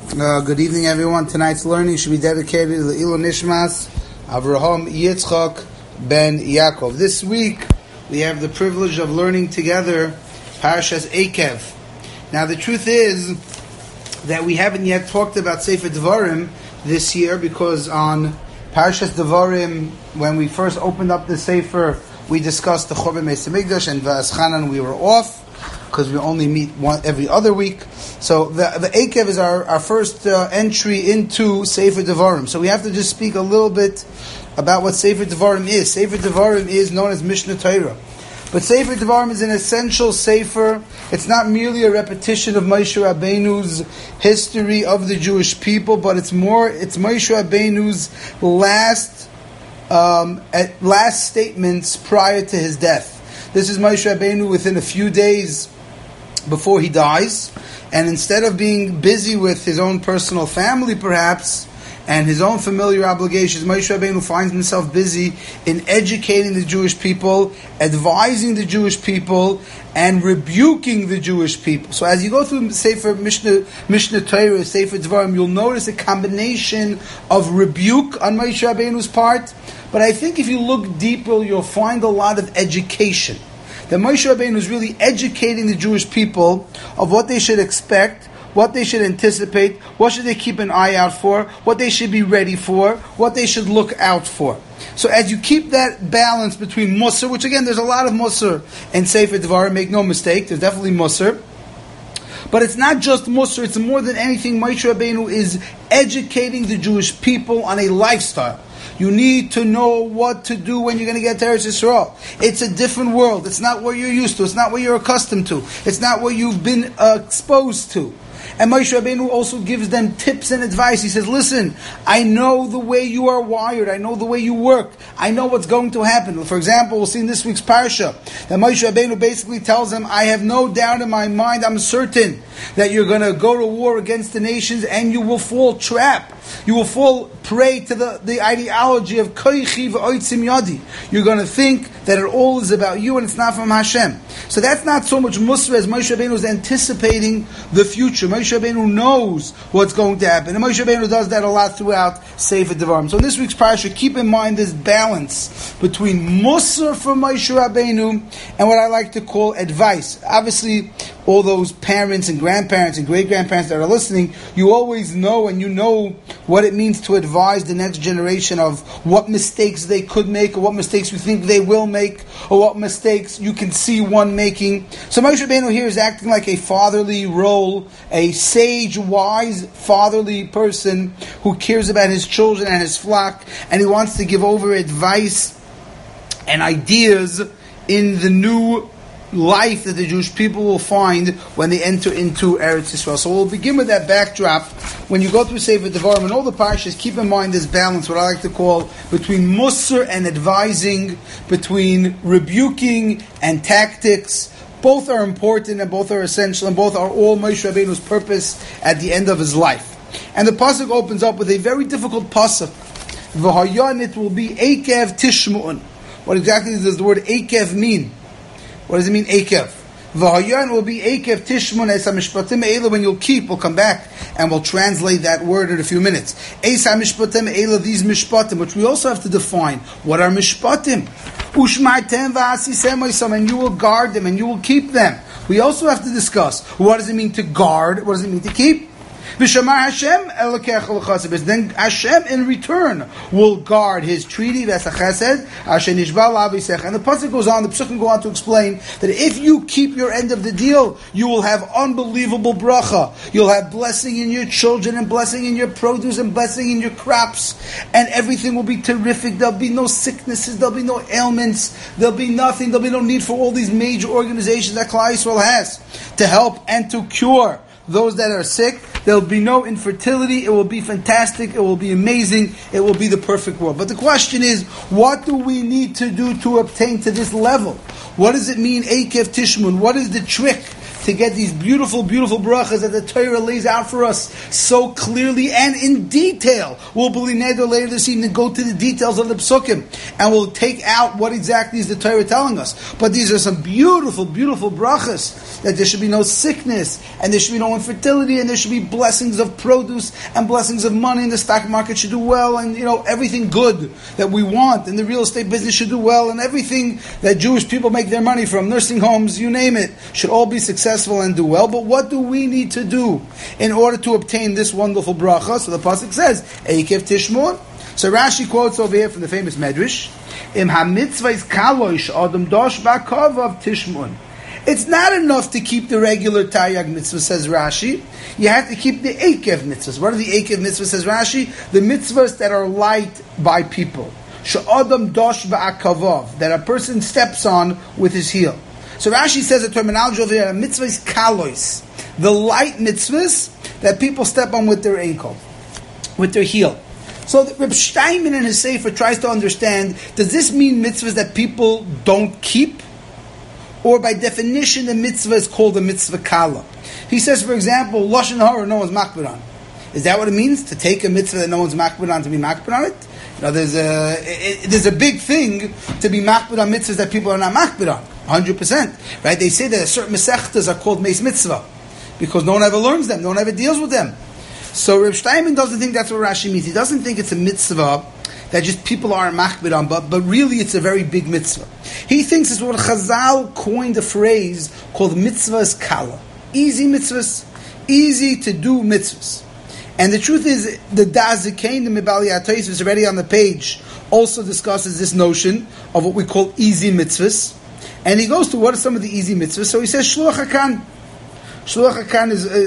Good evening, everyone. Tonight's learning should be dedicated to the Ilo Nishmas Avraham Yitzchak ben Yaakov. This week, we have the privilege of learning together Parashas Eikev. Now, the truth is that we haven't yet talked about Sefer Devarim this year because on Parashas Devarim, when we first opened up the Sefer, we discussed the Chorban Beis Hamikdash and Va'aschanan. We were off because we only meet every other week. So the Eikev is our first entry into Sefer Devarim. So we have to just speak a little bit about what Sefer Devarim is. Sefer Devarim is known as Mishnah Torah. But Sefer Devarim is an essential Sefer. It's not merely a repetition of Moshe Rabbeinu's history of the Jewish people, but it's Moshe Rabbeinu's last statements prior to his death. This is Moshe Rabbeinu within a few days before he dies, and instead of being busy with his own personal family perhaps, and his own familiar obligations, Moshe Rabbeinu finds himself busy in educating the Jewish people, advising the Jewish people, and rebuking the Jewish people. So as you go through Sefer Mishnah Torah, Sefer Devarim, you'll notice a combination of rebuke on Moshe Rabbeinu's part, but I think if you look deeper, you'll find a lot of education. That Moshe Rabbeinu is really educating the Jewish people of what they should expect, what they should anticipate, what should they keep an eye out for, what they should be ready for, what they should look out for. So as you keep that balance between Musar, which again, there's a lot of Musar in Sefer Devarim, make no mistake, there's definitely Musar. But it's not just Musar, it's more than anything, Moshe Rabbeinu is educating the Jewish people on a lifestyle. You need to know what to do when you're going to get to Eretz Yisrael. It's a different world. It's not what you're used to. It's not what you're accustomed to. It's not what you've been exposed to. And Moshe Rabbeinu also gives them tips and advice. He says, listen, I know the way you are wired. I know the way you work. I know what's going to happen. For example, we'll see in this week's parasha that Moshe Rabbeinu basically tells them, I have no doubt in my mind, I'm certain that you're going to go to war against the nations and you will fall trap. You will fall prey to the ideology of koichi v'oitzim yadi. You're going to think that it all is about you and it's not from Hashem. So that's not so much Musar as Moshe Rabbeinu is anticipating the future. Moshe Rabbeinu knows what's going to happen. And Moshe Rabbeinu does that a lot throughout Sefer Devarim. So in this week's parasha, keep in mind this balance between Musar from Moshe Rabbeinu and what I like to call advice. Obviously, all those parents and grandparents and great-grandparents that are listening, you always know and you know what it means to advise the next generation of what mistakes they could make or what mistakes you think they will make or what mistakes you can see one making. So Moshe Rabbeinu here is acting like a fatherly role, a sage, wise, fatherly person who cares about his children and his flock, and he wants to give over advice and ideas in the new life that the Jewish people will find when they enter into Eretz Yisrael. So we'll begin with that backdrop. When you go through Sefer Devarim and all the parashas, keep in mind this balance, what I like to call between Musar and advising, between rebuking and tactics. Both are important and both are essential and both are all Moshe Rabbeinu's purpose at the end of his life. And the pasuk opens up with a very difficult pasuk. V'hayan, it will be Eikev Tishmu'un. What exactly does the word Eikev mean? What does it mean, Eikev? V'hayan will be Eikev Tishmun Es HaMishpatim Eila, when you'll keep. We'll come back and we'll translate that word in a few minutes. Es HaMishpatim Eila, these Mishpatim, which we also have to define. What are Mishpatim? Ushmartem v'asisem oisam, and you will guard them and you will keep them. We also have to discuss, what does it mean to guard? What does it mean to keep? V'shamar Hashem elokech l'chased. Then Hashem in return will guard his treaty, v'esachesed, asher nishba la'avisech. And the pasuk goes on, the psukim go on to explain that if you keep your end of the deal, you will have unbelievable bracha. You'll have blessing in your children, and blessing in your produce, and blessing in your crops, and everything will be terrific. There'll be no sicknesses, there'll be no ailments, there'll be nothing, there'll be no need for all these major organizations that Klal Yisrael has to help and to cure those that are sick. There will be no infertility. It will be fantastic. It will be amazing. It will be the perfect world. But the question is, what do we need to do to obtain to this level? What does it mean, Eikev Tishmun? What is the trick to get these beautiful, beautiful brachas that the Torah lays out for us so clearly and in detail. We'll believe neder later this evening, go to the details of the psukim, and we'll take out what exactly is the Torah telling us. But these are some beautiful, beautiful brachas, that there should be no sickness, and there should be no infertility, and there should be blessings of produce, and blessings of money, and the stock market should do well, and everything good that we want, and the real estate business should do well, and everything that Jewish people make their money from, nursing homes, you name it, should all be successful and do well. But what do we need to do in order to obtain this wonderful bracha? So the pasuk says, Eikev Tishmon. So Rashi quotes over here from the famous Medrash, Im ha-mitzvah is kalosh adam dosh ba'kov of Tishmon. It's not enough to keep the regular Taryag mitzvah, says Rashi. You have to keep the Eikev mitzvahs. What are the Eikev mitzvahs, says Rashi? The mitzvahs that are light by people. She'adam dosh ba'akavov, that a person steps on with his heel. So Rashi says the terminology over here, mitzvah is kalois, the light mitzvahs that people step on with their ankle, with their heel. So Reb Steinman in his Sefer tries to understand, does this mean mitzvahs that people don't keep? Or by definition, the mitzvah is called a mitzvah kala. He says, for example, Lashon Hara, no one's makbid on. Is that what it means? To take a mitzvah that no one's makbid on, to be makbid on it? There's a big thing to be makbid on mitzvahs that people are not makbid on. 100%. Right? They say that certain mesechtas are called meis mitzvah, because no one ever learns them, no one ever deals with them. So Reb Steinman doesn't think that's what Rashi means. He doesn't think it's a mitzvah that just people aren't makbid on, but really it's a very big mitzvah. He thinks it's what Chazal coined a phrase called mitzvahs kala. Easy mitzvahs, easy to do mitzvahs. And the truth is, the Dazikain, the Mibali HaTosfos, is already on the page, also discusses this notion of what we call easy mitzvahs. And he goes to what are some of the easy mitzvahs. So he says Shluach HaKan. Shluach HaKan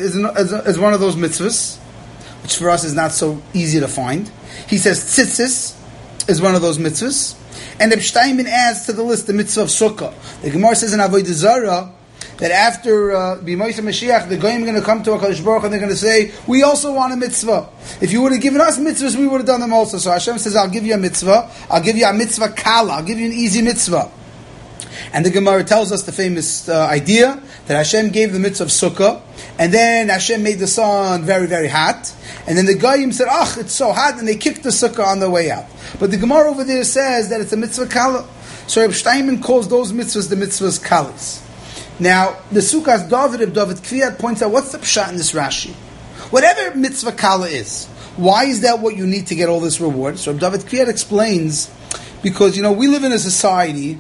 is one of those mitzvahs, which for us is not so easy to find. He says tzitzis is one of those mitzvahs. And Reb Steinman adds to the list the mitzvah of sukkah. The Gemara says in Avodah Zarah that after B'Moiseh Mashiach, the Goyim are going to come to HaKadosh Baruch and they're going to say, we also want a mitzvah. If you would have given us mitzvahs, we would have done them also. So Hashem says, I'll give you a mitzvah. I'll give you a mitzvah kala. I'll give you an easy mitzvah. And the Gemara tells us the famous idea that Hashem gave the mitzvah of sukkah, and then Hashem made the sun very, very hot, and then the Goyim said, it's so hot, and they kicked the sukkah on the way out. But the Gemara over there says that it's a mitzvah kala. So Reb Steinman calls those mitzvahs the mitzvahs kalis. Now, the Sukkah's David Kviat points out, what's the pshat in this Rashi? Whatever mitzvah kala is, why is that what you need to get all this reward? So David Kviat explains, because, we live in a society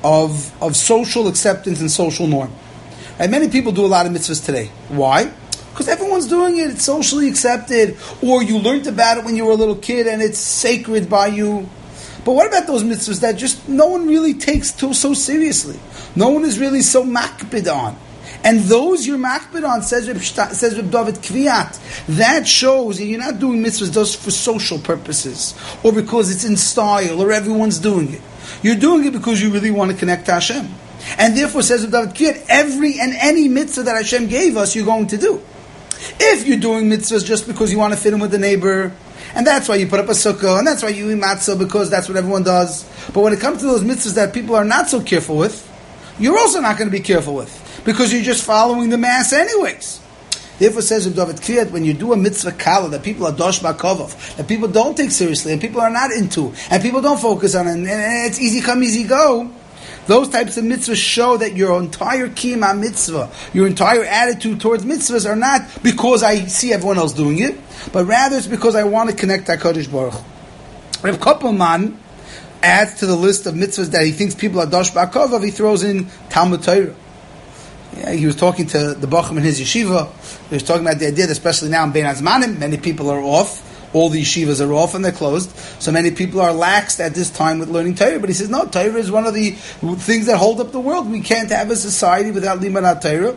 of social acceptance and social norm. And many people do a lot of mitzvahs today. Why? Because everyone's doing it. It's socially accepted. Or you learned about it when you were a little kid and it's sacred by you. But what about those mitzvahs that just no one really takes so seriously? No one is really so makbid on. And those you're makbid on, says Reb David Kviat, that shows that you're not doing mitzvahs just for social purposes, or because it's in style, or everyone's doing it. You're doing it because you really want to connect to Hashem. And therefore, says Reb David Kviat, every and any mitzvah that Hashem gave us, you're going to do. If you're doing mitzvahs just because you want to fit in with the neighbor, and that's why you put up a sukkah, and that's why you eat matzah, because that's what everyone does. But when it comes to those mitzvahs that people are not so careful with, you're also not going to be careful with, because you're just following the mass anyways. Therefore, says Reb David Kviat, when you do a mitzvah kala that people are dosh ba'kovov, that people don't take seriously, and people are not into, and people don't focus on, and it's easy come, easy go, those types of mitzvahs show that your entire kiyum mitzvah, your entire attitude towards mitzvahs are not because I see everyone else doing it, but rather it's because I want to connect to HaKadosh Baruch Hu. Reb Koppelman adds to the list of mitzvahs that he thinks people are dosh ba'kovov, he throws in Talmud Torah. Yeah, he was talking to the Bacham in his yeshiva. He was talking about the idea that especially now in Bein Hazmanim, many people are off. All the yeshivas are off and they're closed. So many people are laxed at this time with learning Torah. But he says, no, Torah is one of the things that hold up the world. We can't have a society without Limanat Torah.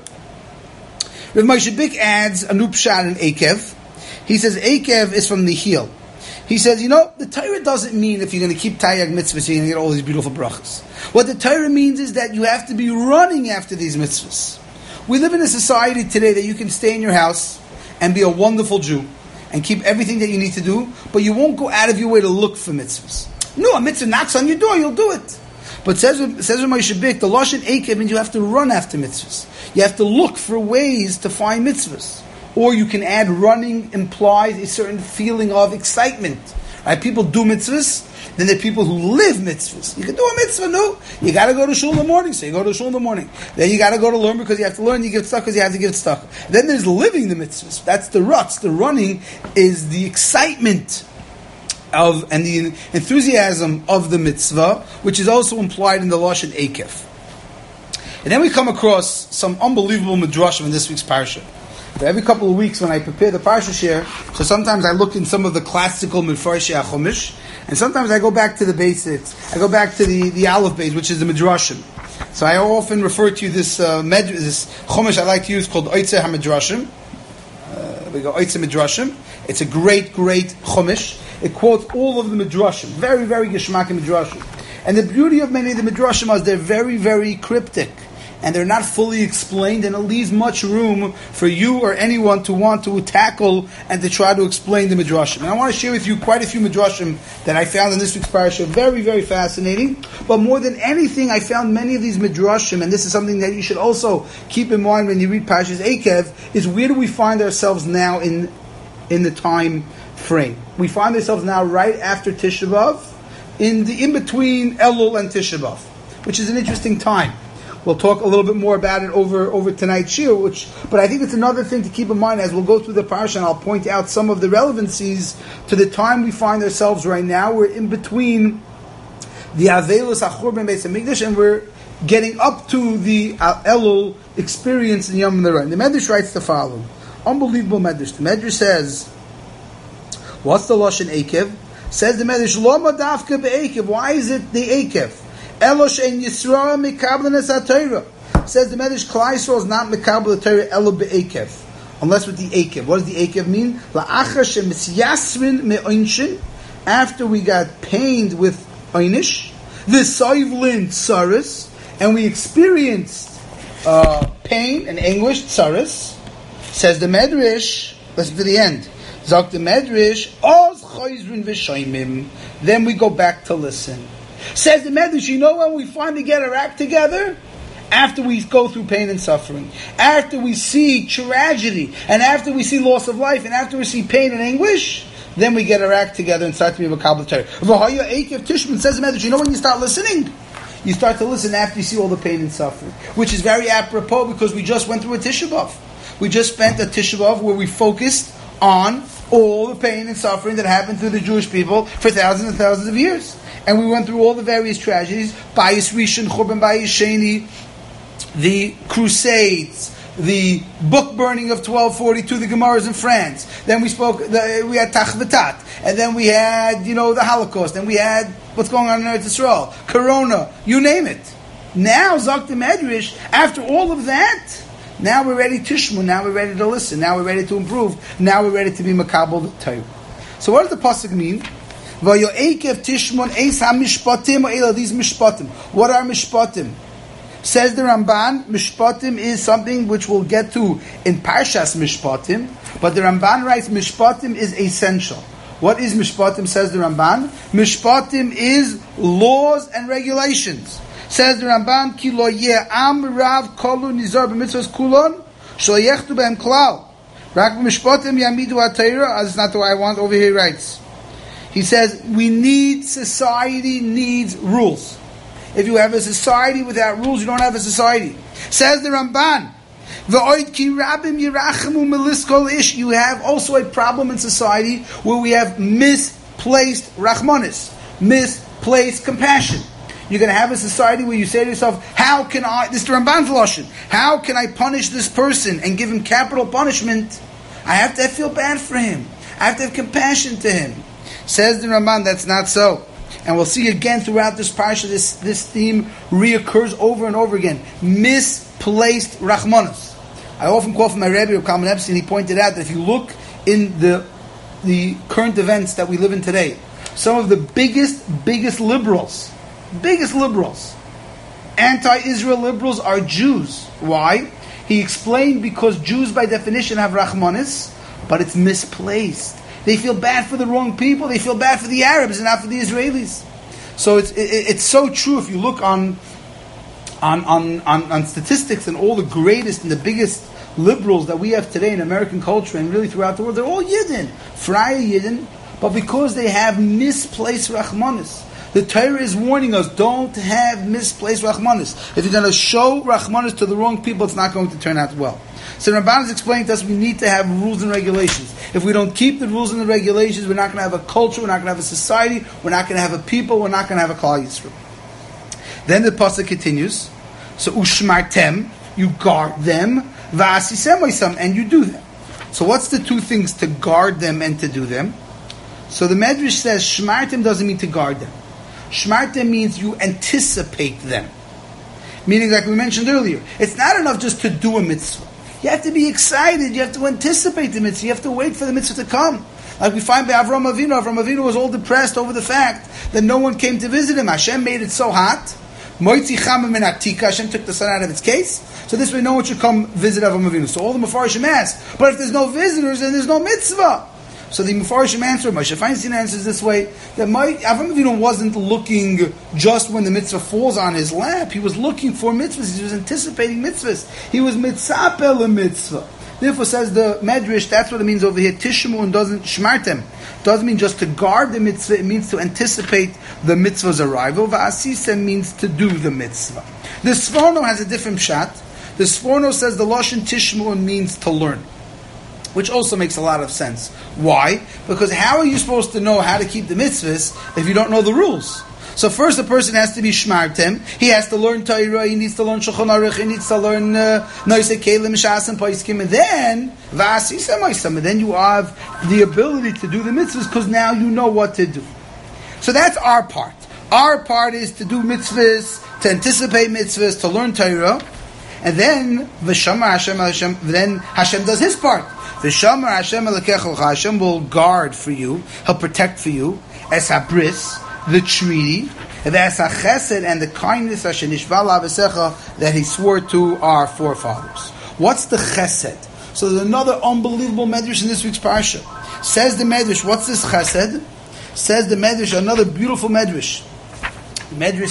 Rav Moshe Bick adds a new pshat in Eikev. He says Eikev is from the heel. He says, the Torah doesn't mean if you're going to keep Taryag mitzvahs, you're going to get all these beautiful brachas. What the Torah means is that you have to be running after these mitzvahs. We live in a society today that you can stay in your house and be a wonderful Jew and keep everything that you need to do, but you won't go out of your way to look for mitzvahs. No, a mitzvah knocks on your door, you'll do it. But says Moshe Bik, the Lashon Eikev means you have to run after mitzvahs. You have to look for ways to find mitzvahs. Or you can add running implies a certain feeling of excitement. Right? People do mitzvahs, then there are people who live mitzvahs. You can do a mitzvah, no. You got to go to shul in the morning, so you go to shul in the morning. Then you got to go to learn because you have to learn. You give stuff because you have to give stuff. Then there's living the mitzvahs. That's the ruts. The running is the excitement of and the enthusiasm of the mitzvah, which is also implied in the Lashon Eikev. And then we come across some unbelievable midrashim in this week's parsha. So every couple of weeks when I prepare the parsha share, so sometimes I look in some of the classical Mefarshei HaChumash, and sometimes I go back to the basics. I go back to the Aleph Beis, which is the midrashim. So I often refer to this this Chumash I like to use called Oitze HaMidrashim. We go Oitze Midrashim. It's a great Chumash. It quotes all of the midrashim, very, very geschmack midrashim. And the beauty of many of the midrashim is they're very, very cryptic. And they're not fully explained, and it leaves much room for you or anyone to want to tackle and to try to explain the midrashim. And I want to share with you quite a few midrashim that I found in this week's parasha, very, very fascinating. But more than anything, I found many of these midrashim, and this is something that you should also keep in mind when you read Parshas Eikev, is where do we find ourselves now in the time frame? We find ourselves now right after Tisha B'Av, in between Elul and Tisha B'Av, which is an interesting time. We'll talk a little bit more about it over tonight's shiur, but I think it's another thing to keep in mind as we'll go through the parsha, and I'll point out some of the relevancies to the time we find ourselves right now. We're in between the Avelos HaChurban Beis HaMikdash, and we're getting up to the Elul experience in Yom Narayim. The Medrash writes the following. Unbelievable Medrash. The Medrash says, what's the Lashon Eikev? Says the Medrash, Loma Dafka Be'eikev. Why is it the Eikev? Elosh ein Yisrael mikabel ha-Torah. Says the Medrash, Klal Yisrael is not mikabel ha-Torah elo be'ekev, unless with the ekev. What does the ekev mean? La'achar shemisyasrin me'oinshin, after we got pained with einish, v'soivlin tsaris, and we experienced pain and anguish, tsaris. Says the Medrash, listen to the end. Zok the Medrash, oz choizrin v'shoimim, then we go back to listen. Says the Medrash, you know when we finally get our act together? After we go through pain and suffering. After we see tragedy. And after we see loss of life. And after we see pain and anguish. Then we get our act together and start to be a Kabbalah Torah. V'haya Eikev Tishman, says the Medrash, you know when you start listening? You start to listen after you see all the pain and suffering. Which is very apropos because we just went through a Tisha B'Av. We just spent a Tisha B'Av where we focused on all the pain and suffering that happened to the Jewish people for thousands and thousands of years. And we went through all the various tragedies, Bayis Rishon, Churban Bayis Sheni, the Crusades, the book burning of 1242, the Gemaras in France. Then we had Tachvatat, and then we had, the Holocaust, and we had what's going on in Eretz Yisrael, Corona, you name it. Now, Zok the Medrash, after all of that, now we're ready to Tishmu, now we're ready to listen, now we're ready to improve, now we're ready to be Makabel Torah. So what does the pasuk mean? These mishpatim. What are mishpatim? Says the Ramban, mishpatim is something which we'll get to in Parshas Mishpatim, but the Ramban writes mishpatim is essential. What is mishpatim, says the Ramban? Mishpatim is laws and regulations. Says the Ramban, Ki lo yeh am rav kolu nizar b'mitzvahs kulon, shlo yechtu b'hem klal. Rak b'mishpatim yamidu ha'Torah, as it's not the way I want, over here he writes. He says, society needs rules. If you have a society without rules, you don't have a society. Says the Ramban, you have also a problem in society where we have misplaced rachmanis, misplaced compassion. You're going to have a society where you say to yourself, how can I, this is the Ramban's lashon, how can I punish this person and give him capital punishment? I have to feel bad for him. I have to have compassion to him. Says the Ramban, that's not so. And we'll see again throughout this parsha, this theme reoccurs over and over again. Misplaced rachmanos. I often quote from my Rebbe, Reb Kalman Epstein, he pointed out that if you look in the current events that we live in today, some of the biggest liberals, anti-Israel liberals are Jews. Why? He explained because Jews by definition have rachmanis, but it's misplaced. They feel bad for the wrong people. They feel bad for the Arabs and not for the Israelis. So it's so true. If you look on statistics, and all the greatest and the biggest liberals that we have today in American culture and really throughout the world, they're all Yidden, Freie Yidden, but because they have misplaced Rachmanis. The Torah is warning us, don't have misplaced Rachmanis. If you're going to show Rachmanis to the wrong people, it's not going to turn out well. So Ramban is explaining to us we need to have rules and regulations. If we don't keep the rules and the regulations, we're not going to have a culture, we're not going to have a society, we're not going to have a people, we're not going to have a Klal Yisrael. Then the pasuk continues. So ushmartem, you guard them, va'asisem oisam, and you do them. So what's the two things to guard them and to do them? So the Medrash says shmartem doesn't mean to guard them. Shmartem means you anticipate them. Meaning, like we mentioned earlier, it's not enough just to do a mitzvah. You have to be excited, you have to anticipate the mitzvah, you have to wait for the mitzvah to come. Like we find by Avram Avinu. Avram Avinu was all depressed over the fact that no one came to visit him. Hashem made it so hot. Moitzi Chama min Atika. Hashem took the sun out of its case. So this way no one should come visit Avram Avinu. So all the Mefarshim ask, but if there's no visitors, then there's no mitzvah. So the Mefarshim answer, Moshe Feinstein answers this way, that Avram Avinu wasn't looking just when the mitzvah falls on his lap. He was looking for mitzvahs. He was anticipating mitzvahs. He was mitzapel a mitzvah. Therefore, says the Medrash, that's what it means over here. Tishmun doesn't shmartem. Doesn't mean just to guard the mitzvah. It means to anticipate the mitzvah's arrival. Va'asisem means to do the mitzvah. The Sforno has a different pshat. The Sforno says the Lashon Tishmun means to learn, which also makes a lot of sense. Why? Because how are you supposed to know how to keep the mitzvahs if you don't know the rules? So first a person has to be shmartem. He has to learn Torah, he needs to learn Shulchan Aruch, he needs to learn Noisei Kelim, Shas, and Paiskim, and then V'asisem Oisam, and then you have the ability to do the mitzvahs because now you know what to do. So that's our part. Our part is to do mitzvahs, to anticipate mitzvahs, to learn Torah, and then V'shamar Hashem, then Hashem does his part. V'shamar Hashem Elokecha, Hashem will guard for you, he'll protect for you, Es habris, the treaty, that's a chesed and the kindness that he swore to our forefathers. What's the chesed? So there's another unbelievable medrash in this week's parsha. Says the medrash, what's this chesed? Says the medrash, another beautiful medrash. The medrash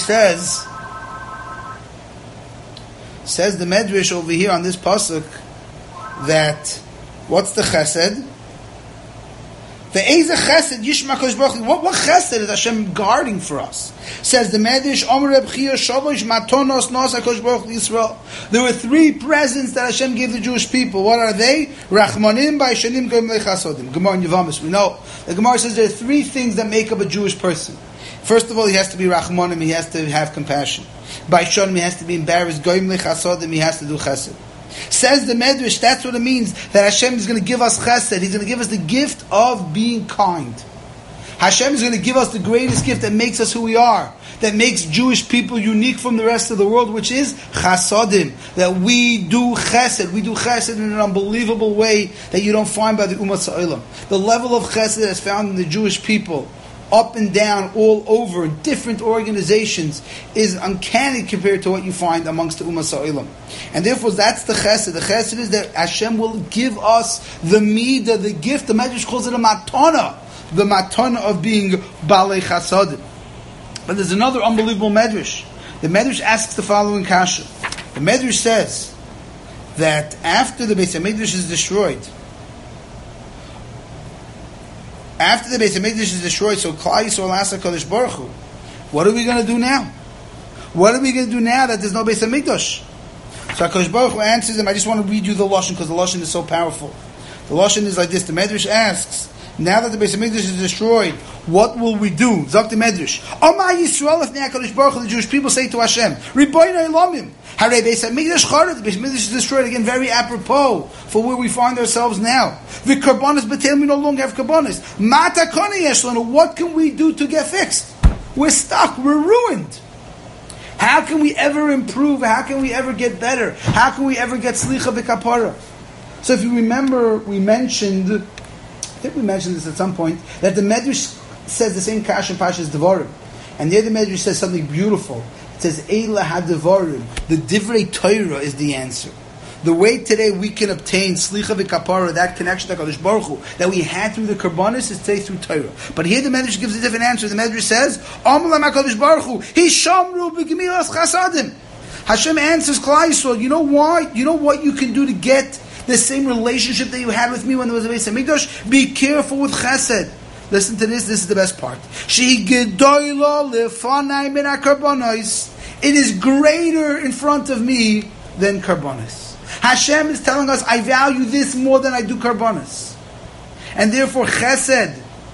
says the medrash over here on this pasuk that what's the chesed? The Eza Chesed Yishma Kosh Baruch Hu. What Chesed is Hashem guarding for us? Says the Medrash, Omer Reb Chia Shalosh Matonos Nos HaKosh Baruch Hu Yisrael. There were three presents that Hashem gave the Jewish people. What are they? Rachmanim, Baishanim, Goyim Lechasodim. Gemara in Yevamos. We know. The Gemara says there are three things that make up a Jewish person. First of all, he has to be Rachmanim. He has to have compassion. Baishanim, he has to be embarrassed. Goyim Lechasodim, he has to do Chesed. Says the Medrash, that's what it means, that Hashem is going to give us chesed. He's going to give us the gift of being kind. Hashem is going to give us the greatest gift that makes us who we are, that makes Jewish people unique from the rest of the world, which is chasadim, that we do chesed. We do chesed in an unbelievable way that you don't find by the Ummah Ha'olam. The level of chesed that's found in the Jewish people, up and down, all over, different organizations, is uncanny compared to what you find amongst the Ummah Ha'olam. And therefore, that's the chesed. The chesed is that Hashem will give us the midah, the gift. The Medrash calls it a matana, the matana of being balei chasadim. But there's another unbelievable Medrash. The Medrash asks the following kasha. The Medrash says that after the Beis HaMikdash is destroyed, so Klal Yisrael asks HaKadosh Baruch Hu, what are we going to do now? What are we going to do now that there's no Beis HaMikdash? So HaKadosh Baruch Hu answers him. I just want to read you the Lashon because the Lashon is so powerful. The Lashon is like this. The Medrash asks, now that the Beis HaMikdash is destroyed, what will we do? Zok the Medrash. Oma Yisrael, if HaKadosh Baruch Hu, the Jewish people say to Hashem, Ribono Elamim, Harei Beis HaMikdash Charav, the Beis HaMikdash is destroyed. Again, very apropos for where we find ourselves now. The Karbonis B'Tel, we no longer have Karbonis. Mata Kone Yesh Lanu, what can we do to get fixed? We're stuck, we're ruined. How can we ever improve? How can we ever get better? How can we ever get Slicha B'Kapara? So if you remember, I think we mentioned this at some point, that the Medrash says the same Kash and Pasha's Devarim. And the other Medrash says something beautiful. It says, Eila HaDevarim. The Divrei Torah is the answer. The way today we can obtain Slicha v'Kapara, that connection to HaKadosh Baruch Hu, that we had through the Karbonis, is today through Torah. But here the Medrash gives a different answer. The Medrash says, Amalam HaKadosh Baruch Hu, Hishamru b'gemilas chasadim. Hashem answers Klal Yisrael, you know why? You know what you can do to get the same relationship that you had with me when there was a Beis HaMikdash? Be careful with chesed. Listen to this is the best part. She gedoyla lefanai min hakarbonos. It is greater in front of me than karbonos. Hashem is telling us, I value this more than I do karbonos. And therefore chesed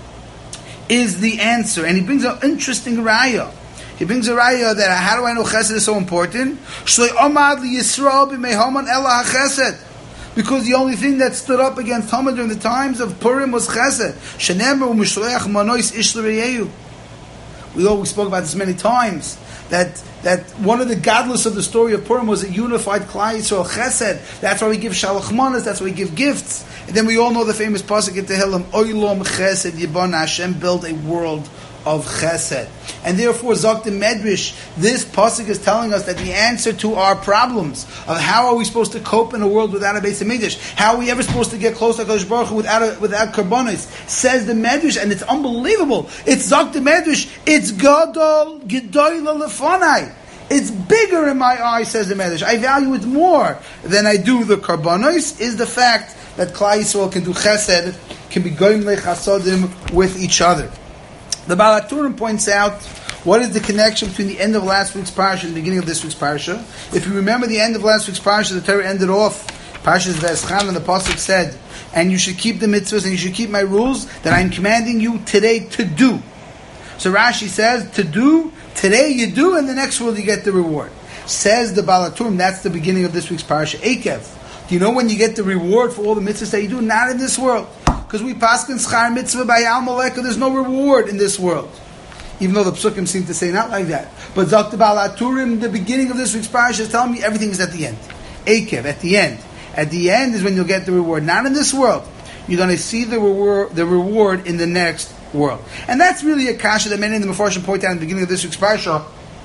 is the answer. And he brings an interesting raya. He brings a raya that, how do I know chesed is so important? Shloi omad li Yisrael b'meihaman ela ha-chesed. Because the only thing that stood up against Haman during the times of Purim was chesed. Shenemer u'mishloach manois ish l'reyehu. We spoke about this many times. That one of the gadlus of the story of Purim was a unified Klal Yisrael chesed. That's why we give shalach manas. That's why we give gifts. And then we all know the famous pasuk in Tehillim, Oilom chesed yibana. Hashem built a world of chesed. And therefore, Zok the Medrash, this pasuk is telling us that the answer to our problems of how are we supposed to cope in a world without a Beis HaMikdash, how are we ever supposed to get close to HaKadosh Baruch Hu without karbonos, says the Medrash, and it's unbelievable. It's Zok the Medrash. It's Gadol Gedoyla Lefanai. It's bigger in my eyes, says the Medrash. I value it more than I do the karbonos. Is the fact that Klal Yisrael can do chesed, can be goyim lechasodim with each other. The Baal HaTurim points out what is the connection between the end of last week's parsha and the beginning of this week's parsha. If you remember the end of last week's parsha, the Torah ended off Parshas V'eschan, and the pasuk said, "And you should keep the mitzvahs and you should keep my rules that I am commanding you today to do." So Rashi says, to do today you do, and the next world you get the reward. Says the Baal HaTurim, that's the beginning of this week's parsha. Ekev. Do you know when you get the reward for all the mitzvahs that you do? Not in this world. Because we paskin schar mitzvah by al maleka, there's no reward in this world. Even though the psukim seem to say not like that. But Dr. Baal HaTurim, the beginning of this week's parasha, is telling me everything is at the end. Ekev, at the end. At the end is when you'll get the reward. Not in this world. You're going to see the reward in the next world. And that's really a kasha that many in the Mefarshim point out in the beginning of this week's parasha.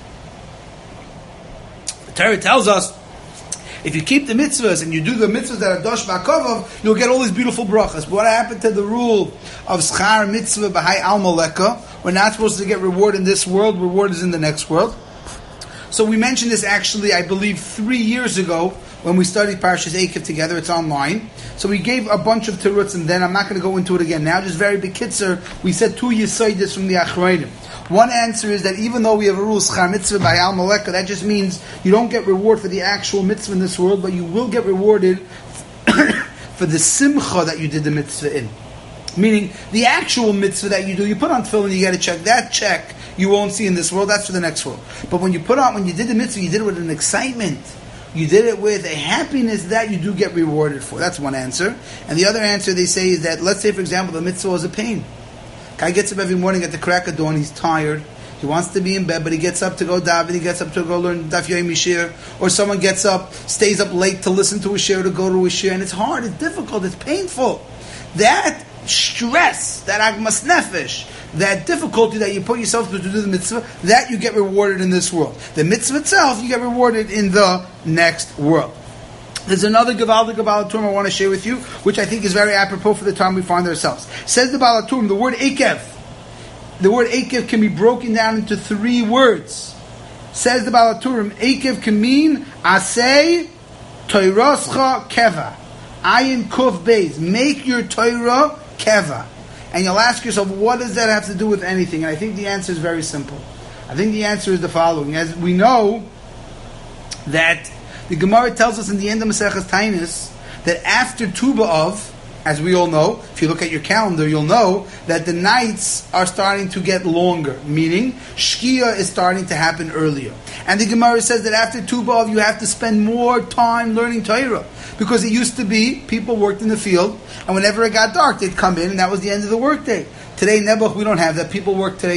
The Torah tells us, if you keep the mitzvahs and you do the mitzvahs that are dosh ba'kovov, you'll get all these beautiful brachas. But what happened to the rule of schar mitzvah b'hai al maleka? We're not supposed to get reward in this world. Reward is in the next world. So we mentioned this actually, I believe, 3 years ago when we studied Parshas Ekev together. It's online. So we gave a bunch of teruts, and then I'm not going to go into it again now. Just very bekitzer, we said 2 yisoidis from the Achrayim. One answer is that even though we have a rule, schar mitzvah by al maleka, that just means you don't get reward for the actual mitzvah in this world, but you will get rewarded for the simcha that you did the mitzvah in. Meaning, the actual mitzvah that you do, you put on tefillin, you get a check. That check you won't see in this world, that's for the next world. But when you did the mitzvah, you did it with an excitement. You did it with a happiness that you do get rewarded for. That's one answer. And the other answer they say is that, let's say for example, the mitzvah was a pain. Guy gets up every morning at the crack of dawn, he's tired, he wants to be in bed, but he gets up to go daven, he gets up to go learn Daf Yomi Shir, or someone gets up, stays up late to listen to a shir, to go to a shir, and it's hard, it's difficult, it's painful. That stress, that agmas nefesh, that difficulty that you put yourself through to do the mitzvah, that you get rewarded in this world. The mitzvah itself, you get rewarded in the next world. There's another Gavaldik Baal HaTurim I want to share with you, which I think is very apropos for the time we find ourselves. Says the Baal HaTurim, the word Ekev. The word Ekev can be broken down into 3 words. Says the Baal HaTurim, Ekev can mean Asay Toiroscha Keva. Ayin Kuf Beis. Make your Torah Keva. And you'll ask yourself, what does that have to do with anything? And I think the answer is very simple. I think the answer is the following. As we know that the Gemara tells us in the end of Maseches Tainis that after Tu B'Av, as we all know, if you look at your calendar, you'll know that the nights are starting to get longer, meaning Shkia is starting to happen earlier. And the Gemara says that after Tu B'Av, you have to spend more time learning Torah. Because it used to be, people worked in the field, and whenever it got dark, they'd come in, and that was the end of the workday. Today, Nebuch, we don't have that. People work today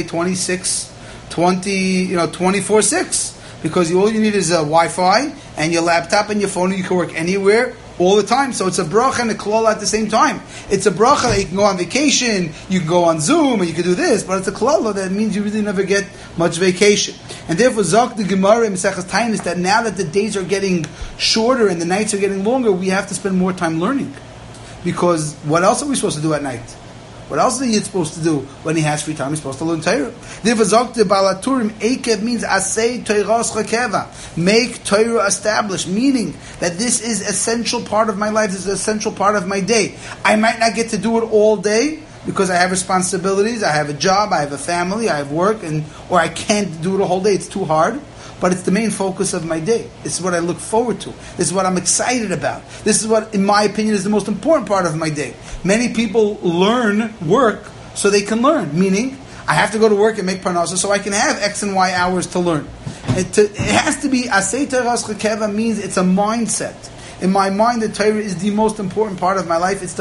24/6. Because all you need is a Wi-Fi and your laptop and your phone, and you can work anywhere, all the time. So it's a bracha and a klala at the same time. It's a bracha that you can go on vacation, you can go on Zoom, and you can do this, but it's a klala that means you really never get much vacation. And therefore, Zok the Gemara in Maseches Taanis that now that the days are getting shorter and the nights are getting longer, we have to spend more time learning. Because what else are we supposed to do at night? What else is the Yid supposed to do when he has free time? He's supposed to learn Torah. Therefore, Zok the Balaturim, Ekev means Asei Torahs Chakeva. Make Torah established, meaning that this is essential part of my life, this is an essential part of my day. I might not get to do it all day, because I have responsibilities, I have a job, I have a family, I have work, or I can't do it a whole day, it's too hard. But it's the main focus of my day. This is what I look forward to. This is what I'm excited about. This is what, in my opinion, is the most important part of my day. Many people work so they can learn, meaning I have to go to work and make parnasa so I can have X and Y hours to learn. It has to be, Asei Torahs Chakeva means it's a mindset. In my mind, the Torah is the most important part of my life. It's the